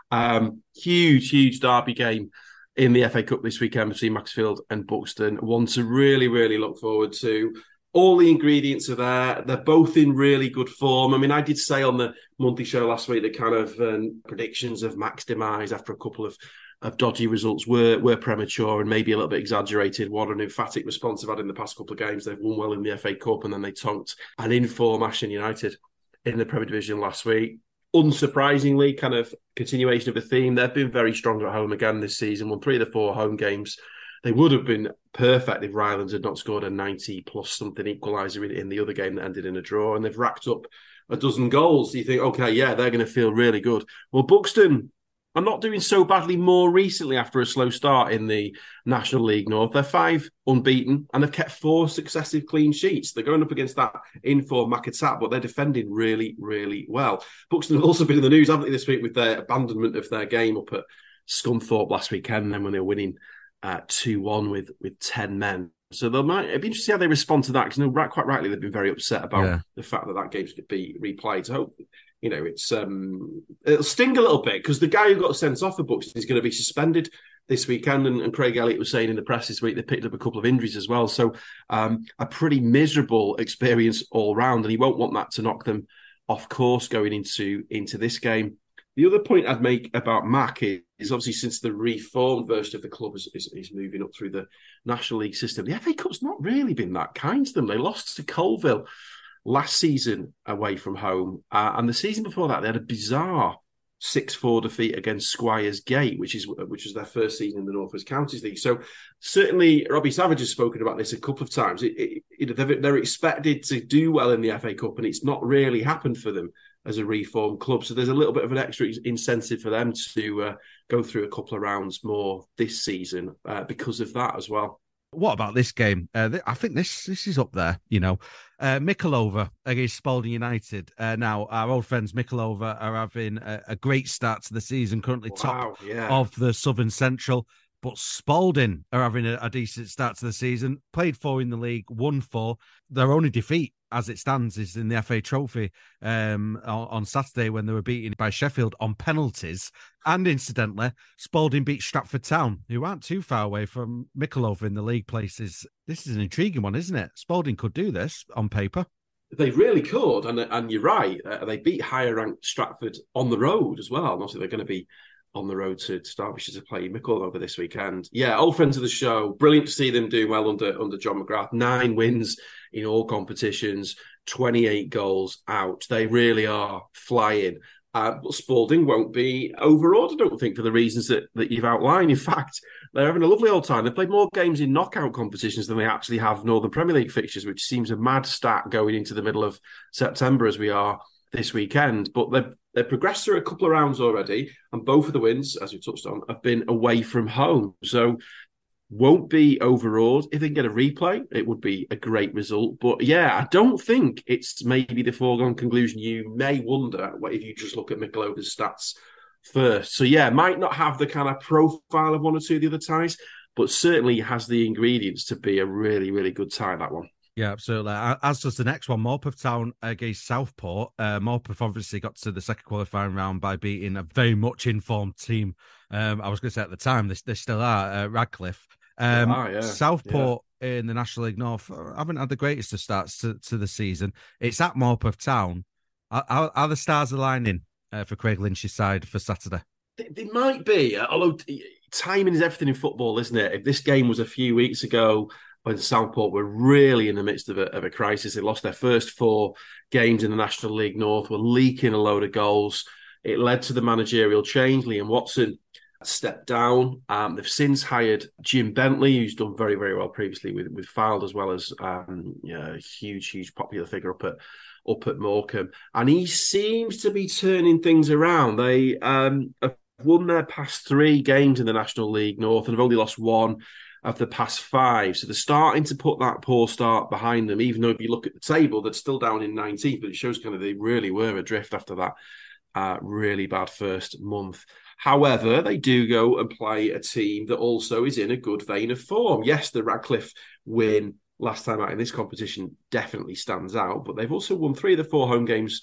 Um, huge, huge derby game in the F A Cup this weekend between Macclesfield and Buxton. One to really, really look forward to. All the ingredients are there. They're both in really good form. I mean, I did say on the monthly show last week that kind of um, predictions of Mac's demise after a couple of, of dodgy results were were premature and maybe a little bit exaggerated. What an emphatic response they've had in the past couple of games. They've won well in the F A Cup and then they tonked an in-form Ashton United in the Premier Division last week. Unsurprisingly, kind of continuation of a theme. They've been very strong at home again this season, won three of the four home games. They would have been perfect if Rylands had not scored a ninety plus something equaliser in, in the other game that ended in a draw. And they've racked up a dozen goals. So you think, okay, yeah, they're going to feel really good. Well, Buxton are not doing so badly more recently after a slow start in the National League North. They're five unbeaten and they've kept four successive clean sheets. They're going up against that in-form Makatab, but they're defending really, really well. Buxton have also been in the news, haven't they, this week with their abandonment of their game up at Scunthorpe last weekend, then when they were winning Uh, two one with with ten men. So they might, it'd be interesting to see how they respond to that, because you know, right, quite rightly they've been very upset about yeah. the fact that that game's going to be replayed. So I hope, you know, it's um, it'll sting a little bit, because the guy who got sent off for Buxton is going to be suspended this weekend, and, and Craig Elliott was saying in the press this week they picked up a couple of injuries as well. So um, a pretty miserable experience all round, and he won't want that to knock them off course going into into this game. The other point I'd make about Mac is, is obviously since the reformed version of the club is, is, is moving up through the National League system, the F A Cup's not really been that kind to them. They lost to Colville last season away from home. Uh, and the season before that, they had a bizarre six four defeat against Squires Gate, which is which was their first season in the North West Counties League. So certainly Robbie Savage has spoken about this a couple of times. It, it, it, they're, they're expected to do well in the F A Cup, and it's not really happened for them as a reformed club. So there's a little bit of an extra incentive for them to uh, go through a couple of rounds more this season uh, because of that as well. What about this game? Uh, th- I think this this is up there, you know. Uh, Mikulova against Spalding United. Uh, now, our old friends Mikulova are having a, a great start to the season, currently wow, top yeah. of the Southern Central. But Spalding are having a, a decent start to the season. Played four in the league, won four. Their only defeat, as it stands, is in the F A Trophy um, on, on Saturday when they were beaten by Sheffield on penalties. And incidentally, Spalding beat Stratford Town, who aren't too far away from Mikulova in the league places. This is an intriguing one, isn't it? Spalding could do this on paper. They really could, and and you're right. Uh, they beat higher-ranked Stratford on the road as well. And obviously, they're going to be on the road to Derbyshire to play Mikulova this weekend. Yeah, old friends of the show. Brilliant to see them do well under under John McGrath. Nine wins in all competitions, twenty-eight goals out. They really are flying. Uh, but Spalding won't be overawed, I don't think, for the reasons that, that you've outlined. In fact, they're having a lovely old time. They've played more games in knockout competitions than they actually have Northern Premier League fixtures, which seems a mad stat going into the middle of September as we are this weekend. But they've, they've progressed through a couple of rounds already, and both of the wins, as we touched on, have been away from home. So won't be overawed. If they can get a replay, it would be a great result. But yeah, I don't think it's maybe the foregone conclusion. You may wonder what if you just look at Mikulova's stats first. So yeah, might not have the kind of profile of one or two of the other ties, but certainly has the ingredients to be a really, really good tie, that one. Yeah, absolutely. As does the next one, Morpeth Town against Southport. Uh, Morpeth obviously got to the second qualifying round by beating a very much informed team. Um, I was going to say at the time, they, they still are, uh, Radcliffe. Um, ah, yeah. Southport yeah. in the National League North haven't had the greatest of starts to, to the season. It's at Morpeth Town. Are, are, are the stars aligning uh, for Craig Lynch's side for Saturday? They, they might be, although timing is everything in football, isn't it? If this game was a few weeks ago, when Southport were really in the midst of a, of a crisis, they lost their first four games in the National League North, were leaking a load of goals. It led to the managerial change. Liam Watson stepped down. Um, they've since hired Jim Bentley, who's done very, very well previously with, with Fylde, as well as um, yeah, a huge, huge popular figure up at up at Morecambe. And he seems to be turning things around. They um, have won their past three games in the National League North and have only lost one of the past five. So they're starting to put that poor start behind them, even though if you look at the table, they're still down in nineteenth, but it shows kind of they really were adrift after that uh, really bad first month. However, they do go and play a team that also is in a good vein of form. Yes, the Radcliffe win last time out in this competition definitely stands out, but they've also won three of the four home games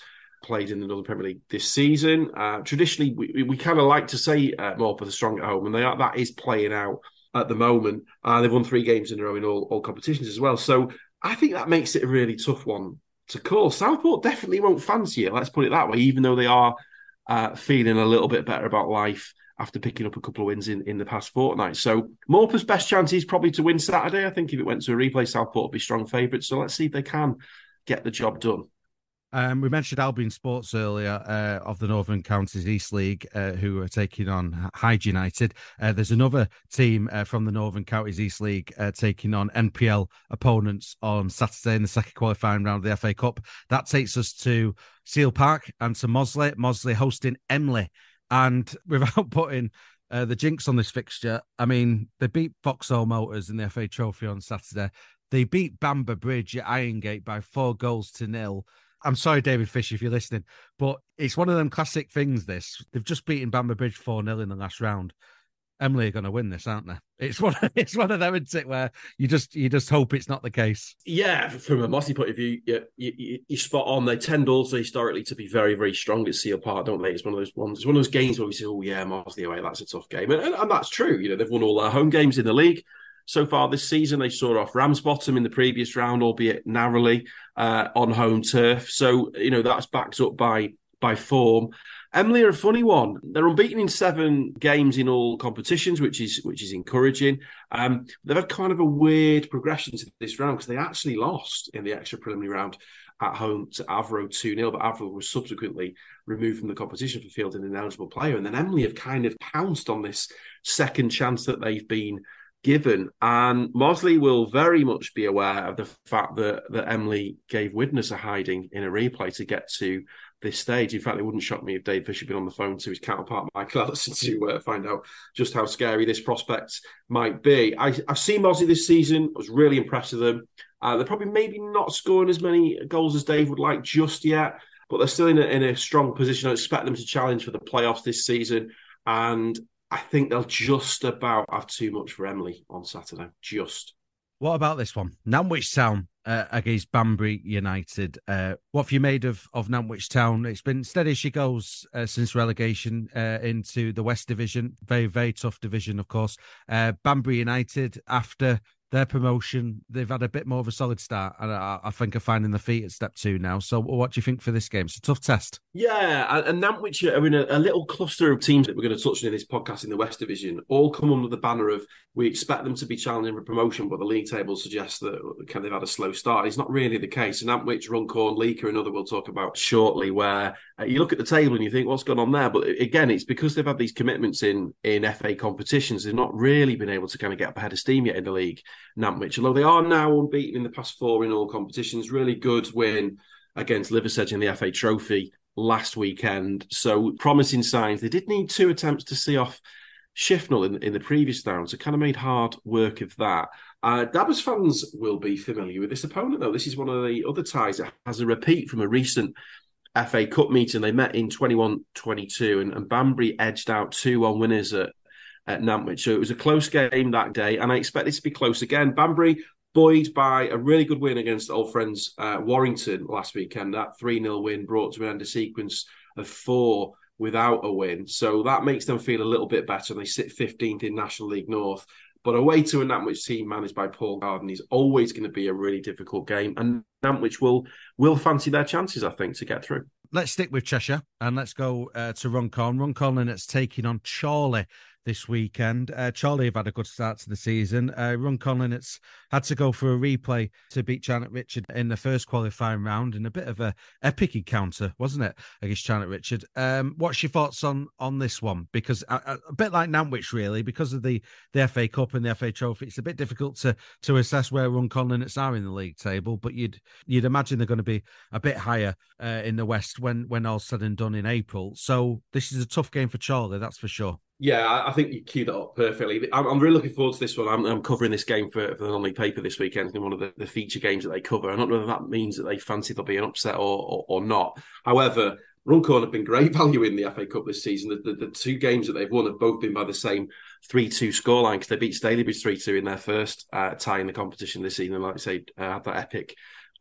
played in the Northern Premier League this season. Uh, traditionally, we, we kind of like to say uh, Morpeth are strong at home, and they are, that is playing out at the moment. Uh, they've won three games in a row in all, all competitions as well. So I think that makes it a really tough one to call. Southport definitely won't fancy it, let's put it that way, even though they are uh, feeling a little bit better about life after picking up a couple of wins in, in the past fortnight. So Morpeth's best chance is probably to win Saturday. I think if it went to a replay, Southport would be strong favourites. So let's see if they can get the job done. Um, we mentioned Albion Sports earlier uh, of the Northern Counties East League, uh, who are taking on Hyde United. Uh, there's another team uh, from the Northern Counties East League uh, taking on N P L opponents on Saturday in the second qualifying round of the F A Cup. That takes us to Seal Park and to Mosley. Mosley hosting Emley. And without putting uh, the jinx on this fixture, I mean, they beat Vauxhall Motors in the F A Trophy on Saturday. They beat Bamber Bridge at Irongate by four goals to nil. I'm sorry, David Fisher, if you're listening, but it's one of them classic things, this. They've just beaten Bamber Bridge four nil in the last round. Emley are going to win this, aren't they? It's one of, it's one of them, isn't it, where you just you just hope it's not the case. Yeah, from a Mosley point of view, you, you, you're spot on. They tend also historically to be very, very strong at Seal Park, don't they? It's one of those ones. It's one of those games where we say, oh, yeah, Mosley away, that's a tough game. And, and, and that's true. You know, they've won all their home games in the league so far this season. They saw off Ramsbottom in the previous round, albeit narrowly, uh, on home turf. So, you know, that's backed up by by form. Emley are a funny one. They're unbeaten in seven games in all competitions, which is which is encouraging. Um, they've had kind of a weird progression to this round because they actually lost in the extra preliminary round at home to Avro two nil, but Avro was subsequently removed from the competition for fielding an ineligible player. And then Emley have kind of pounced on this second chance that they've been given. And Mosley will very much be aware of the fact that, that Emley gave Widnes a hiding in a replay to get to this stage. In fact, it wouldn't shock me if Dave Fisher had been on the phone to his counterpart, Michael Ellison, to uh, find out just how scary this prospect might be. I, I've seen Mosley this season. I was really impressed with them. Uh, they're probably maybe not scoring as many goals as Dave would like just yet, but they're still in a, in a strong position. I expect them to challenge for the playoffs this season. And I think they'll just about have too much for Emley on Saturday. Just. What about this one? Nantwich Town uh, against Banbury United. Uh, what have you made of, of Nantwich Town? It's been steady as she goes uh, since relegation uh, into the West Division. Very, very tough division, of course. Uh, Banbury United, after their promotion, they've had a bit more of a solid start, and I, I think are finding their feet at step two now. So what do you think for this game? It's a tough test. Yeah, and Nantwich are in a, a little cluster of teams that we're going to touch on in this podcast in the West Division, all come under the banner of we expect them to be challenging for promotion, but the league table suggests that they've had a slow start. It's not really the case. And Nantwich, Runcorn, Leaker, another we'll talk about shortly, where uh, you look at the table and you think, what's going on there? But again, it's because they've had these commitments in, in F A competitions. They've not really been able to kind of get up ahead of steam yet in the league, Nantwich, although they are now unbeaten in the past four in all competitions. Really good win against Liversedge in the F A Trophy last weekend. So promising signs. They did need two attempts to see off Shifnal in, in the previous round, so kind of made hard work of that. Uh, Dabbers fans will be familiar with this opponent, though. This is one of the other ties that has a repeat from a recent F A Cup meeting. They met in twenty-one twenty-two, and, and Banbury edged out two one winners at, at Nantwich. So it was a close game that day, and I expect this to be close again. Banbury buoyed by a really good win against old friends uh, Warrington last weekend. That three nil win brought to an end a sequence of four without a win. So that makes them feel a little bit better. They sit fifteenth in National League North. But away to a Nantwich team managed by Paul Garden is always going to be a really difficult game. And Nantwich will will fancy their chances, I think, to get through. Let's stick with Cheshire and let's go uh, to Runcorn. Runcorn it's taking on Chorley this weekend. Uh, Chorley have had a good start to the season. Uh, Runcorn it's had to go for a replay to beat Charnock Richard in the first qualifying round in a bit of a epic encounter, wasn't it, against Charnock Richard? Um, what's your thoughts on on this one? Because a, a bit like Nantwich, really, because of the, the F A Cup and the F A Trophy, it's a bit difficult to to assess where Runcorn Linnets are in the league table, but you'd you'd imagine they're going to be a bit higher uh, in the West when, when all's said and done in April. So this is a tough game for Chorley, that's for sure. Yeah, I think you queued that up perfectly. I'm, I'm really looking forward to this one. I'm, I'm covering this game for, for the non-league paper this weekend in one of the, the feature games that they cover. I don't know whether that means that they fancy there'll be an upset or, or, or not. However, Runcorn have been great value in the F A Cup this season. The, the, the two games that they've won have both been by the same three two scoreline because they beat Stalybridge three two in their first uh, tie in the competition this season. And like I say, uh, had that epic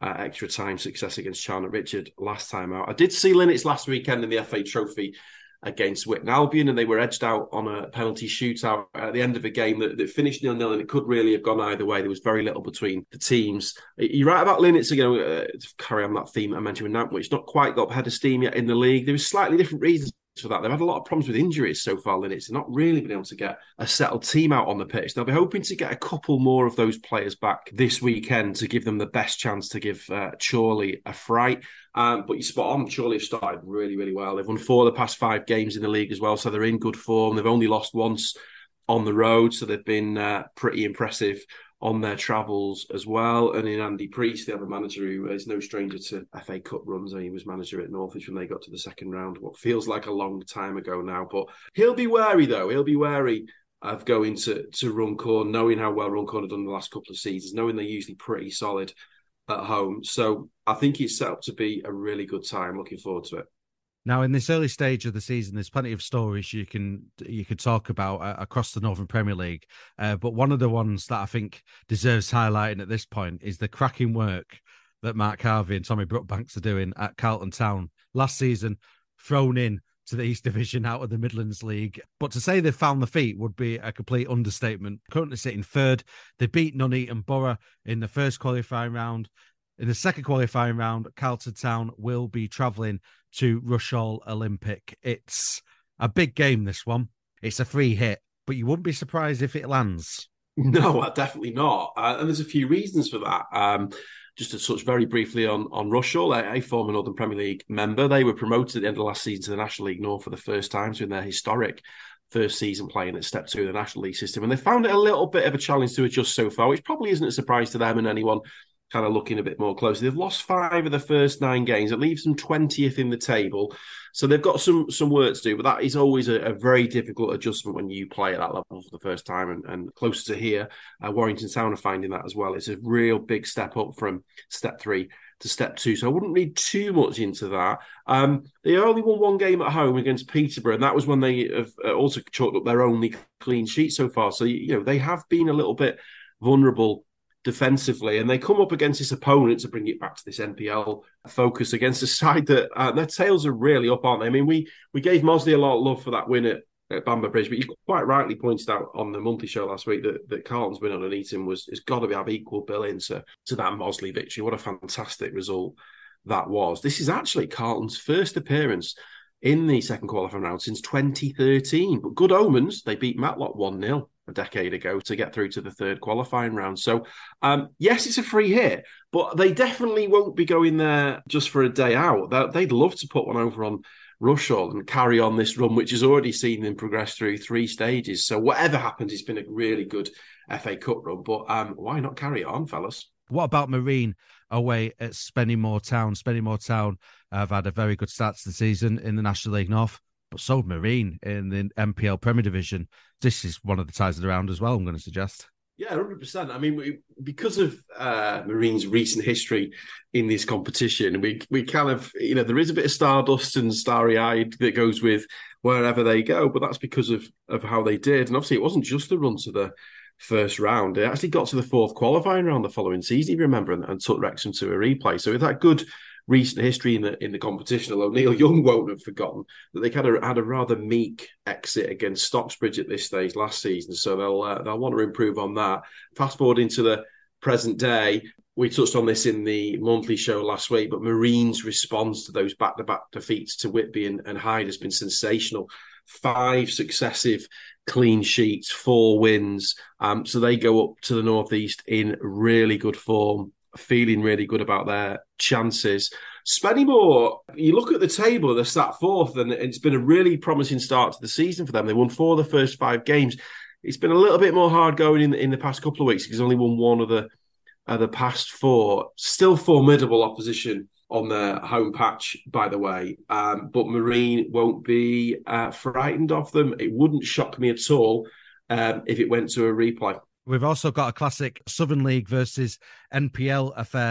uh, extra time success against Charnock Richard last time out. I did see Linnets last weekend in the F A Trophy against Witton Albion, and they were edged out on a penalty shootout at the end of a game that, that finished nil nil, and it could really have gone either way. There was very little between the teams. You're right about Linnets again, uh, to carry on that theme I mentioned with Nantwich, not quite got ahead of steam yet in the league. There was slightly different reasons for that. They've had a lot of problems with injuries so far, Linnets. They've not really been able to get a settled team out on the pitch. They'll be hoping to get a couple more of those players back this weekend to give them the best chance to give uh, Chorley a fright. Um, but you're spot on. Chorley have started really, really well. They've won four of the past five games in the league as well, so they're in good form. They've only lost once on the road, so they've been uh, pretty impressive on their travels as well. And in Andy Priest, they have a manager who is no stranger to F A Cup runs. He was manager at Northwich when they got to the second round, what feels like a long time ago now. But he'll be wary, though. He'll be wary of going to, to Runcorn, knowing how well Runcorn have done the last couple of seasons, knowing they're usually pretty solid at home. So I think it's set up to be a really good time. Looking forward to it. Now, in this early stage of the season, there's plenty of stories you can you could talk about uh, across the Northern Premier League. Uh, but one of the ones that I think deserves highlighting at this point is the cracking work that Mark Harvey and Tommy Brookbanks are doing at Carlton Town. Last season, thrown in to the East Division out of the Midlands League. But to say they've found the feet would be a complete understatement. Currently sitting third. They beat Nuneaton Borough in the first qualifying round. In the second qualifying round, Carlton Town will be travelling to Rushall Olympic. It's a big game, this one. It's a free hit, but you wouldn't be surprised if it lands. No, definitely not. Uh, and there's a few reasons for that. Um, just to touch very briefly on, on Rushall, a, a former Northern Premier League member. They were promoted at the end of last season to the National League North for the first time, so in their historic first season playing at Step two of the National League system. And they found it a little bit of a challenge to adjust so far, which probably isn't a surprise to them and anyone kind of looking a bit more closely. They've lost five of the first nine games. It leaves them twentieth in the table. So they've got some some work to do, but that is always a, a very difficult adjustment when you play at that level for the first time. And, and closer to here, uh, Warrington Town are finding that as well. It's a real big step up from step three to step two. So I wouldn't read too much into that. Um, they only won one game at home against Peterborough, and that was when they have also chalked up their only clean sheet so far. So, you know, they have been a little bit vulnerable defensively, and they come up against this opponent to bring it back to this N P L focus against a side that uh, their tails are really up, aren't they? I mean, we we gave Mosley a lot of love for that win at, at Bamber Bridge, but you quite rightly pointed out on the monthly show last week that, that Carlton's win on Nuneaton was has got to have equal billing to, to that Mosley victory. What a fantastic result that was. This is actually Carlton's first appearance in the second qualifying round since twenty thirteen, but good omens. They beat Matlock one nil a decade ago to get through to the third qualifying round. So, um, yes, it's a free hit, but they definitely won't be going there just for a day out. They'd love to put one over on Rushall and carry on this run, which has already seen them progress through three stages. So whatever happens, it's been a really good F A Cup run, but um, why not carry it on, fellas? What about Marine away at Spennymoor Town? Spennymoor Town have had a very good start to the season in the National League North, but so Marine in the N P L Premier Division. This is one of the ties of the round as well, I'm going to suggest. Yeah, one hundred percent. I mean, we, because of uh, Marine's recent history in this competition, we we kind of, you know, there is a bit of stardust and starry-eyed that goes with wherever they go, but that's because of, of how they did. And obviously, it wasn't just the run to the first round. They actually got to the fourth qualifying round the following season, if you remember, and, and took Wrexham to a replay. So with that good recent history in the in the competition, although Neil Young won't have forgotten that they had a had a rather meek exit against Stocksbridge at this stage last season, so they'll uh, they'll want to improve on that. Fast forward into the present day, we touched on this in the monthly show last week, but Marine's response to those back-to-back defeats to Whitby and, and Hyde has been sensational. Five successive clean sheets, four wins, um, so they go up to the Northeast in really good form, feeling really good about their chances. Spennymoor, you look at the table, they're sat fourth, and it's been a really promising start to the season for them. They won four of the first five games. It's been a little bit more hard going in the, in the past couple of weeks because they only won one of the, of the past four. Still formidable opposition on their home patch, by the way, um, but Marine won't be uh, frightened of them. It wouldn't shock me at all um, if it went to a replay. We've also got a classic Southern League versus N P L affair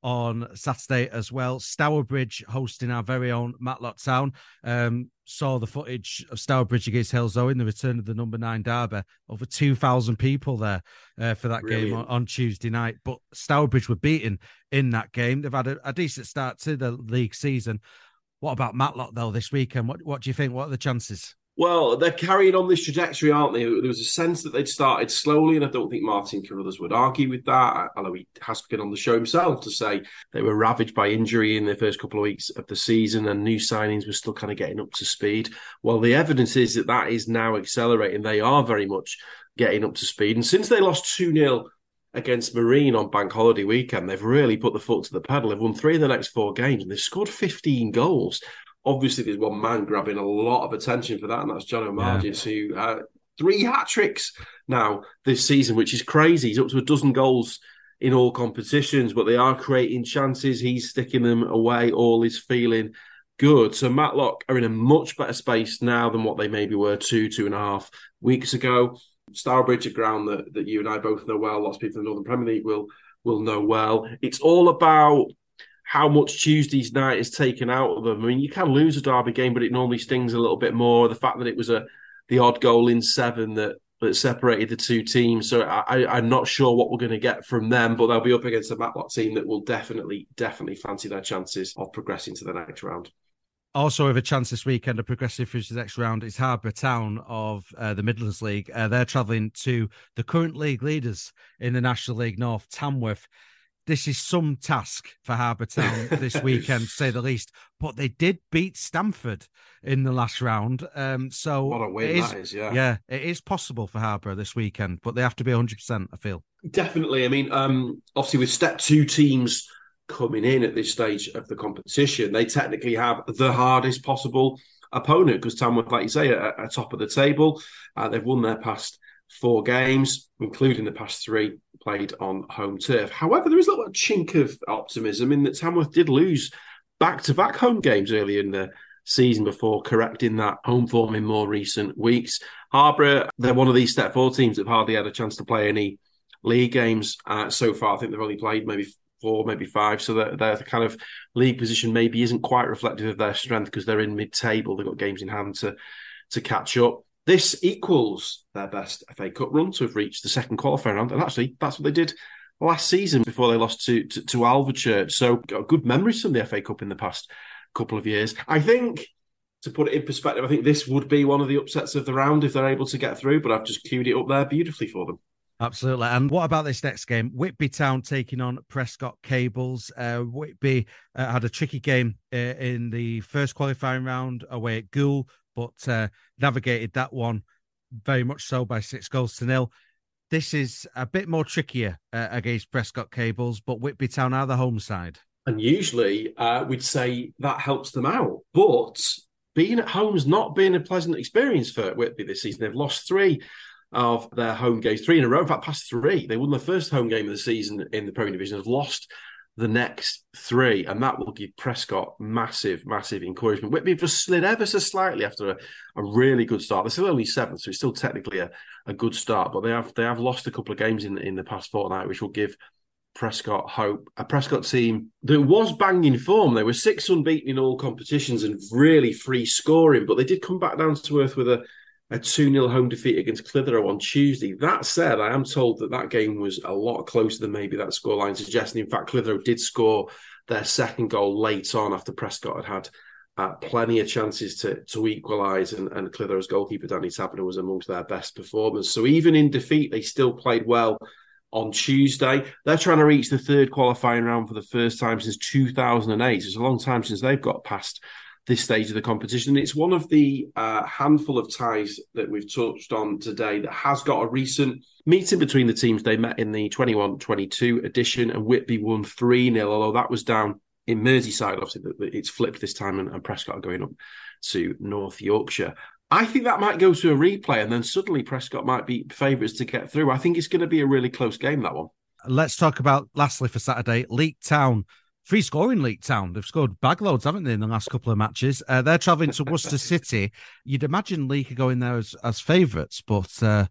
on Saturday as well. Stourbridge hosting our very own Matlock Town. Um, saw the footage of Stourbridge against Halesowen in the return of the number nine derby. Over two thousand people there uh, for that Brilliant. game on, on Tuesday night. But Stourbridge were beaten in that game. They've had a, a decent start to the league season. What about Matlock, though, this weekend? What, what do you think? What are the chances? Well, they're carrying on this trajectory, aren't they? There was a sense that they'd started slowly, and I don't think Martin Carruthers would argue with that, although he has been on the show himself to say they were ravaged by injury in the first couple of weeks of the season and new signings were still kind of getting up to speed. Well, the evidence is that that is now accelerating. They are very much getting up to speed. And since they lost two nil against Marine on Bank Holiday weekend, they've really put the foot to the pedal. They've won three of the next four games, and they've scored fifteen goals. Obviously, there's one man grabbing a lot of attention for that, and that's John O'Margis, yeah. who uh, three hat-tricks now this season, which is crazy. He's up to a dozen goals in all competitions, but they are creating chances. He's sticking them away. All is feeling good. So Matlock are in a much better space now than what they maybe were two, two and a half weeks ago. Stourbridge, a ground that, that you and I both know well, lots of people in the Northern Premier League will, will know well. It's all about how much Tuesday's night is taken out of them. I mean, you can lose a derby game, but it normally stings a little bit more. The fact that it was a the odd goal in seven that, that separated the two teams. So I, I'm not sure what we're going to get from them, but they'll be up against a Matlock team that will definitely, definitely fancy their chances of progressing to the next round. Also have a chance this weekend of progressing through to the next round is Harbour Town of uh, the Midlands League. Uh, they're travelling to the current league leaders in the National League North, Tamworth. This is some task for Harbour Town this weekend, to say the least. But they did beat Stamford in the last round. Um, so what a win is, that is, yeah. Yeah, it is possible for Harbour this weekend, but they have to be one hundred percent, I feel. Definitely. I mean, um, obviously with step two teams coming in at this stage of the competition, they technically have the hardest possible opponent because Tamworth, like you say, are, are top of the table. Uh, they've won their past four games, including the past three played on home turf. However, there is a little chink of optimism in that Tamworth did lose back-to-back home games earlier in the season before correcting that home form in more recent weeks. Harbour, they're one of these step four teams that have hardly had a chance to play any league games uh, so far. I think they've only played maybe four, maybe five, so that their kind of league position maybe isn't quite reflective of their strength because they're in mid-table. They've got games in hand to, to catch up. This equals their best F A Cup run to have reached the second qualifying round. And actually, that's what they did last season before they lost to, to, to Alvechurch. So got good memories from the F A Cup in the past couple of years. I think, to put it in perspective, I think this would be one of the upsets of the round if they're able to get through, but I've just queued it up there beautifully for them. Absolutely. And what about this next game? Whitby Town taking on Prescott Cables. Uh, Whitby uh, had a tricky game uh, in the first qualifying round away at Goole, but uh, navigated that one very much so by six goals to nil. This is a bit more trickier uh, against Prescott Cables, but Whitby Town are the home side. And usually uh, we'd say that helps them out. But being at home has not been a pleasant experience for Whitby this season. They've lost three of their home games, three in a row. In fact, past three. They won their first home game of the season in the Premier Division, have lost the next three, and that will give Prescott massive, massive encouragement. Whitby have just slid ever so slightly after a, a really good start. They're still only seventh, so it's still technically a, a good start, but they have they have lost a couple of games in, in the past fortnight, which will give Prescott hope. A Prescott team that was banging form. They were six unbeaten in all competitions and really free scoring, but they did come back down to earth with a a two nil home defeat against Clitheroe on Tuesday. That said, I am told that that game was a lot closer than maybe that scoreline suggesting. In fact, Clitheroe did score their second goal late on after Prescott had had uh, plenty of chances to, to equalise, and, and Clitheroe's goalkeeper, Danny Tapper, was amongst their best performers. So even in defeat, they still played well on Tuesday. They're trying to reach the third qualifying round for the first time since two thousand eight. So it's a long time since they've got past this stage of the competition. It's one of the uh, handful of ties that we've touched on today that has got a recent meeting between the teams. They met in the twenty-one twenty-two edition, and Whitby won three nil, although that was down in Merseyside. Obviously, it's flipped this time, and, and Prescott are going up to North Yorkshire. I think that might go to a replay, and then suddenly Prescott might be favourites to get through. I think it's going to be a really close game, that one. Let's talk about, lastly for Saturday, Leek Town. Free scoring Leek Town. They've scored bag loads, haven't they, in the last couple of matches? Uh, they're travelling to Worcester City. You'd imagine Leek are going there as, as favourites, but uh,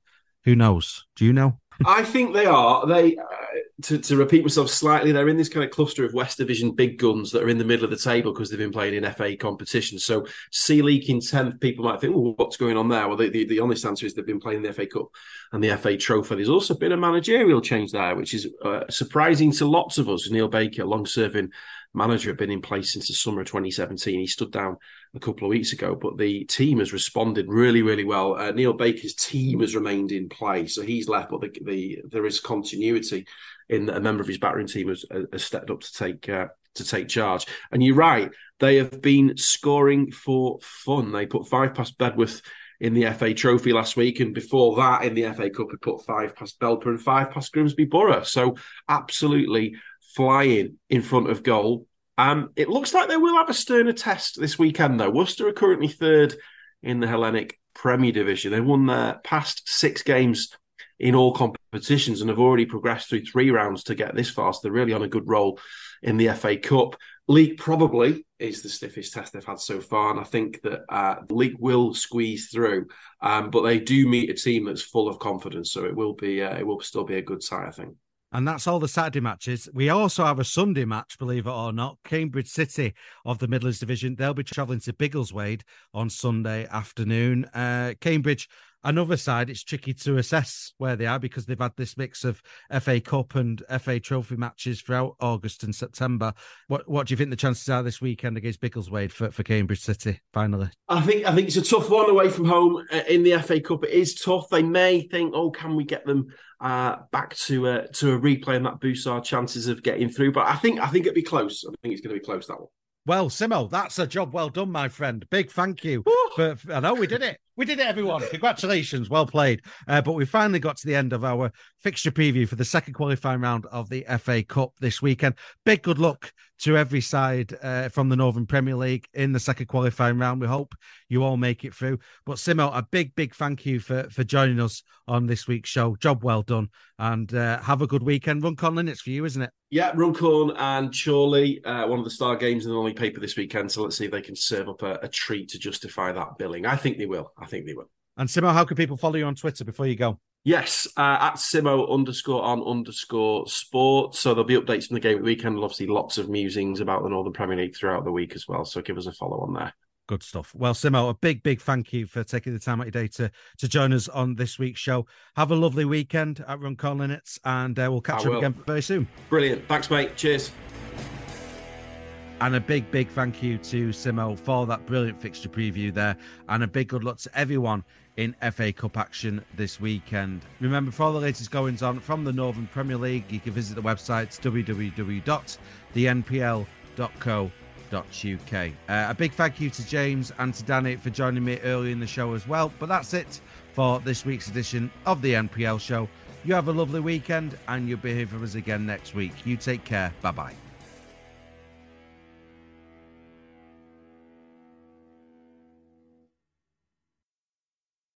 Who knows? Do you know? I think they are. They, uh, to, to repeat myself slightly, they're in this kind of cluster of West Division big guns that are in the middle of the table because they've been playing in F A competitions. So Sea League in tenth, people might think, oh, what's going on there? Well, the, the, the honest answer is they've been playing the F A Cup and the F A Trophy. There's also been a managerial change there, which is uh, surprising to lots of us. Neil Baker, long-serving manager, had been in place since the summer of twenty seventeen. He stood down a couple of weeks ago, but the team has responded really, really well. Uh, Neil Baker's team has remained in play, so he's left, but the, the there is continuity in that a member of his battering team has, has stepped up to take uh, to take charge. And you're right, they have been scoring for fun. They put five past Bedworth in the F A Trophy last week, and before that in the F A Cup, they put five past Belper and five past Grimsby Borough. So absolutely flying in front of goal. Um, it looks like they will have a sterner test this weekend, though. Worcester are currently third in the Hellenic Premier Division. They won their past six games in all competitions and have already progressed through three rounds to get this far. So they're really on a good roll in the F A Cup. League probably is the stiffest test they've had so far, and I think that uh, the league will squeeze through. Um, but they do meet a team that's full of confidence, so it will be uh, it will still be a good side, I think. And that's all the Saturday matches. We also have a Sunday match, believe it or not. Cambridge City of the Midlands Division. They'll be travelling to Biggleswade on Sunday afternoon. Uh, Cambridge, another side, it's tricky to assess where they are because they've had this mix of F A Cup and F A Trophy matches throughout August and September. What what do you think the chances are this weekend against Biggleswade for, for Cambridge City, finally? I think I think it's a tough one away from home in the F A Cup. It is tough. They may think, oh, can we get them uh, back to a, to a replay, and that boosts our chances of getting through. But I think I think it'd be close. I think it's going to be close, that one. Well, Simo, that's a job well done, my friend. Big thank you. For, for, I know we did it. We did it, everyone. Congratulations. Well played. Uh, but we finally got to the end of our fixture preview for the second qualifying round of the F A Cup this weekend. Big good luck to every side uh, from the Northern Premier League in the second qualifying round. We hope you all make it through. But Simo, a big, big thank you for, for joining us on this week's show. Job well done. And uh, have a good weekend. Runcorn Linnets for you, isn't it? Yeah, Runcorn and Chorley, uh, one of the star games in the only paper this weekend. So let's see if they can serve up a, a treat to justify that billing. I think they will. I think they will. And Simo, how can people follow you on Twitter before you go? Yes, uh, at Simo underscore on underscore sport. So there'll be updates from the game at the weekend. And obviously lots of musings about the Northern Premier League throughout the week as well. So give us a follow on there. Good stuff. Well, Simo, a big, big thank you for taking the time out of your day to, to join us on this week's show. Have a lovely weekend at Runcorn Linnets, and uh, we'll catch I up will. again very soon. Brilliant. Thanks, mate. Cheers. And a big, big thank you to Simo for that brilliant fixture preview there. And a big good luck to everyone in F A Cup action this weekend. Remember, for all the latest goings on from the Northern Premier League, you can visit the website w w w dot the n p l dot co dot u k. Uh, a big thank you to James and to Danny for joining me early in the show as well. But that's it for this week's edition of the N P L show. You have a lovely weekend, and you'll be here for us again next week. You take care. Bye-bye.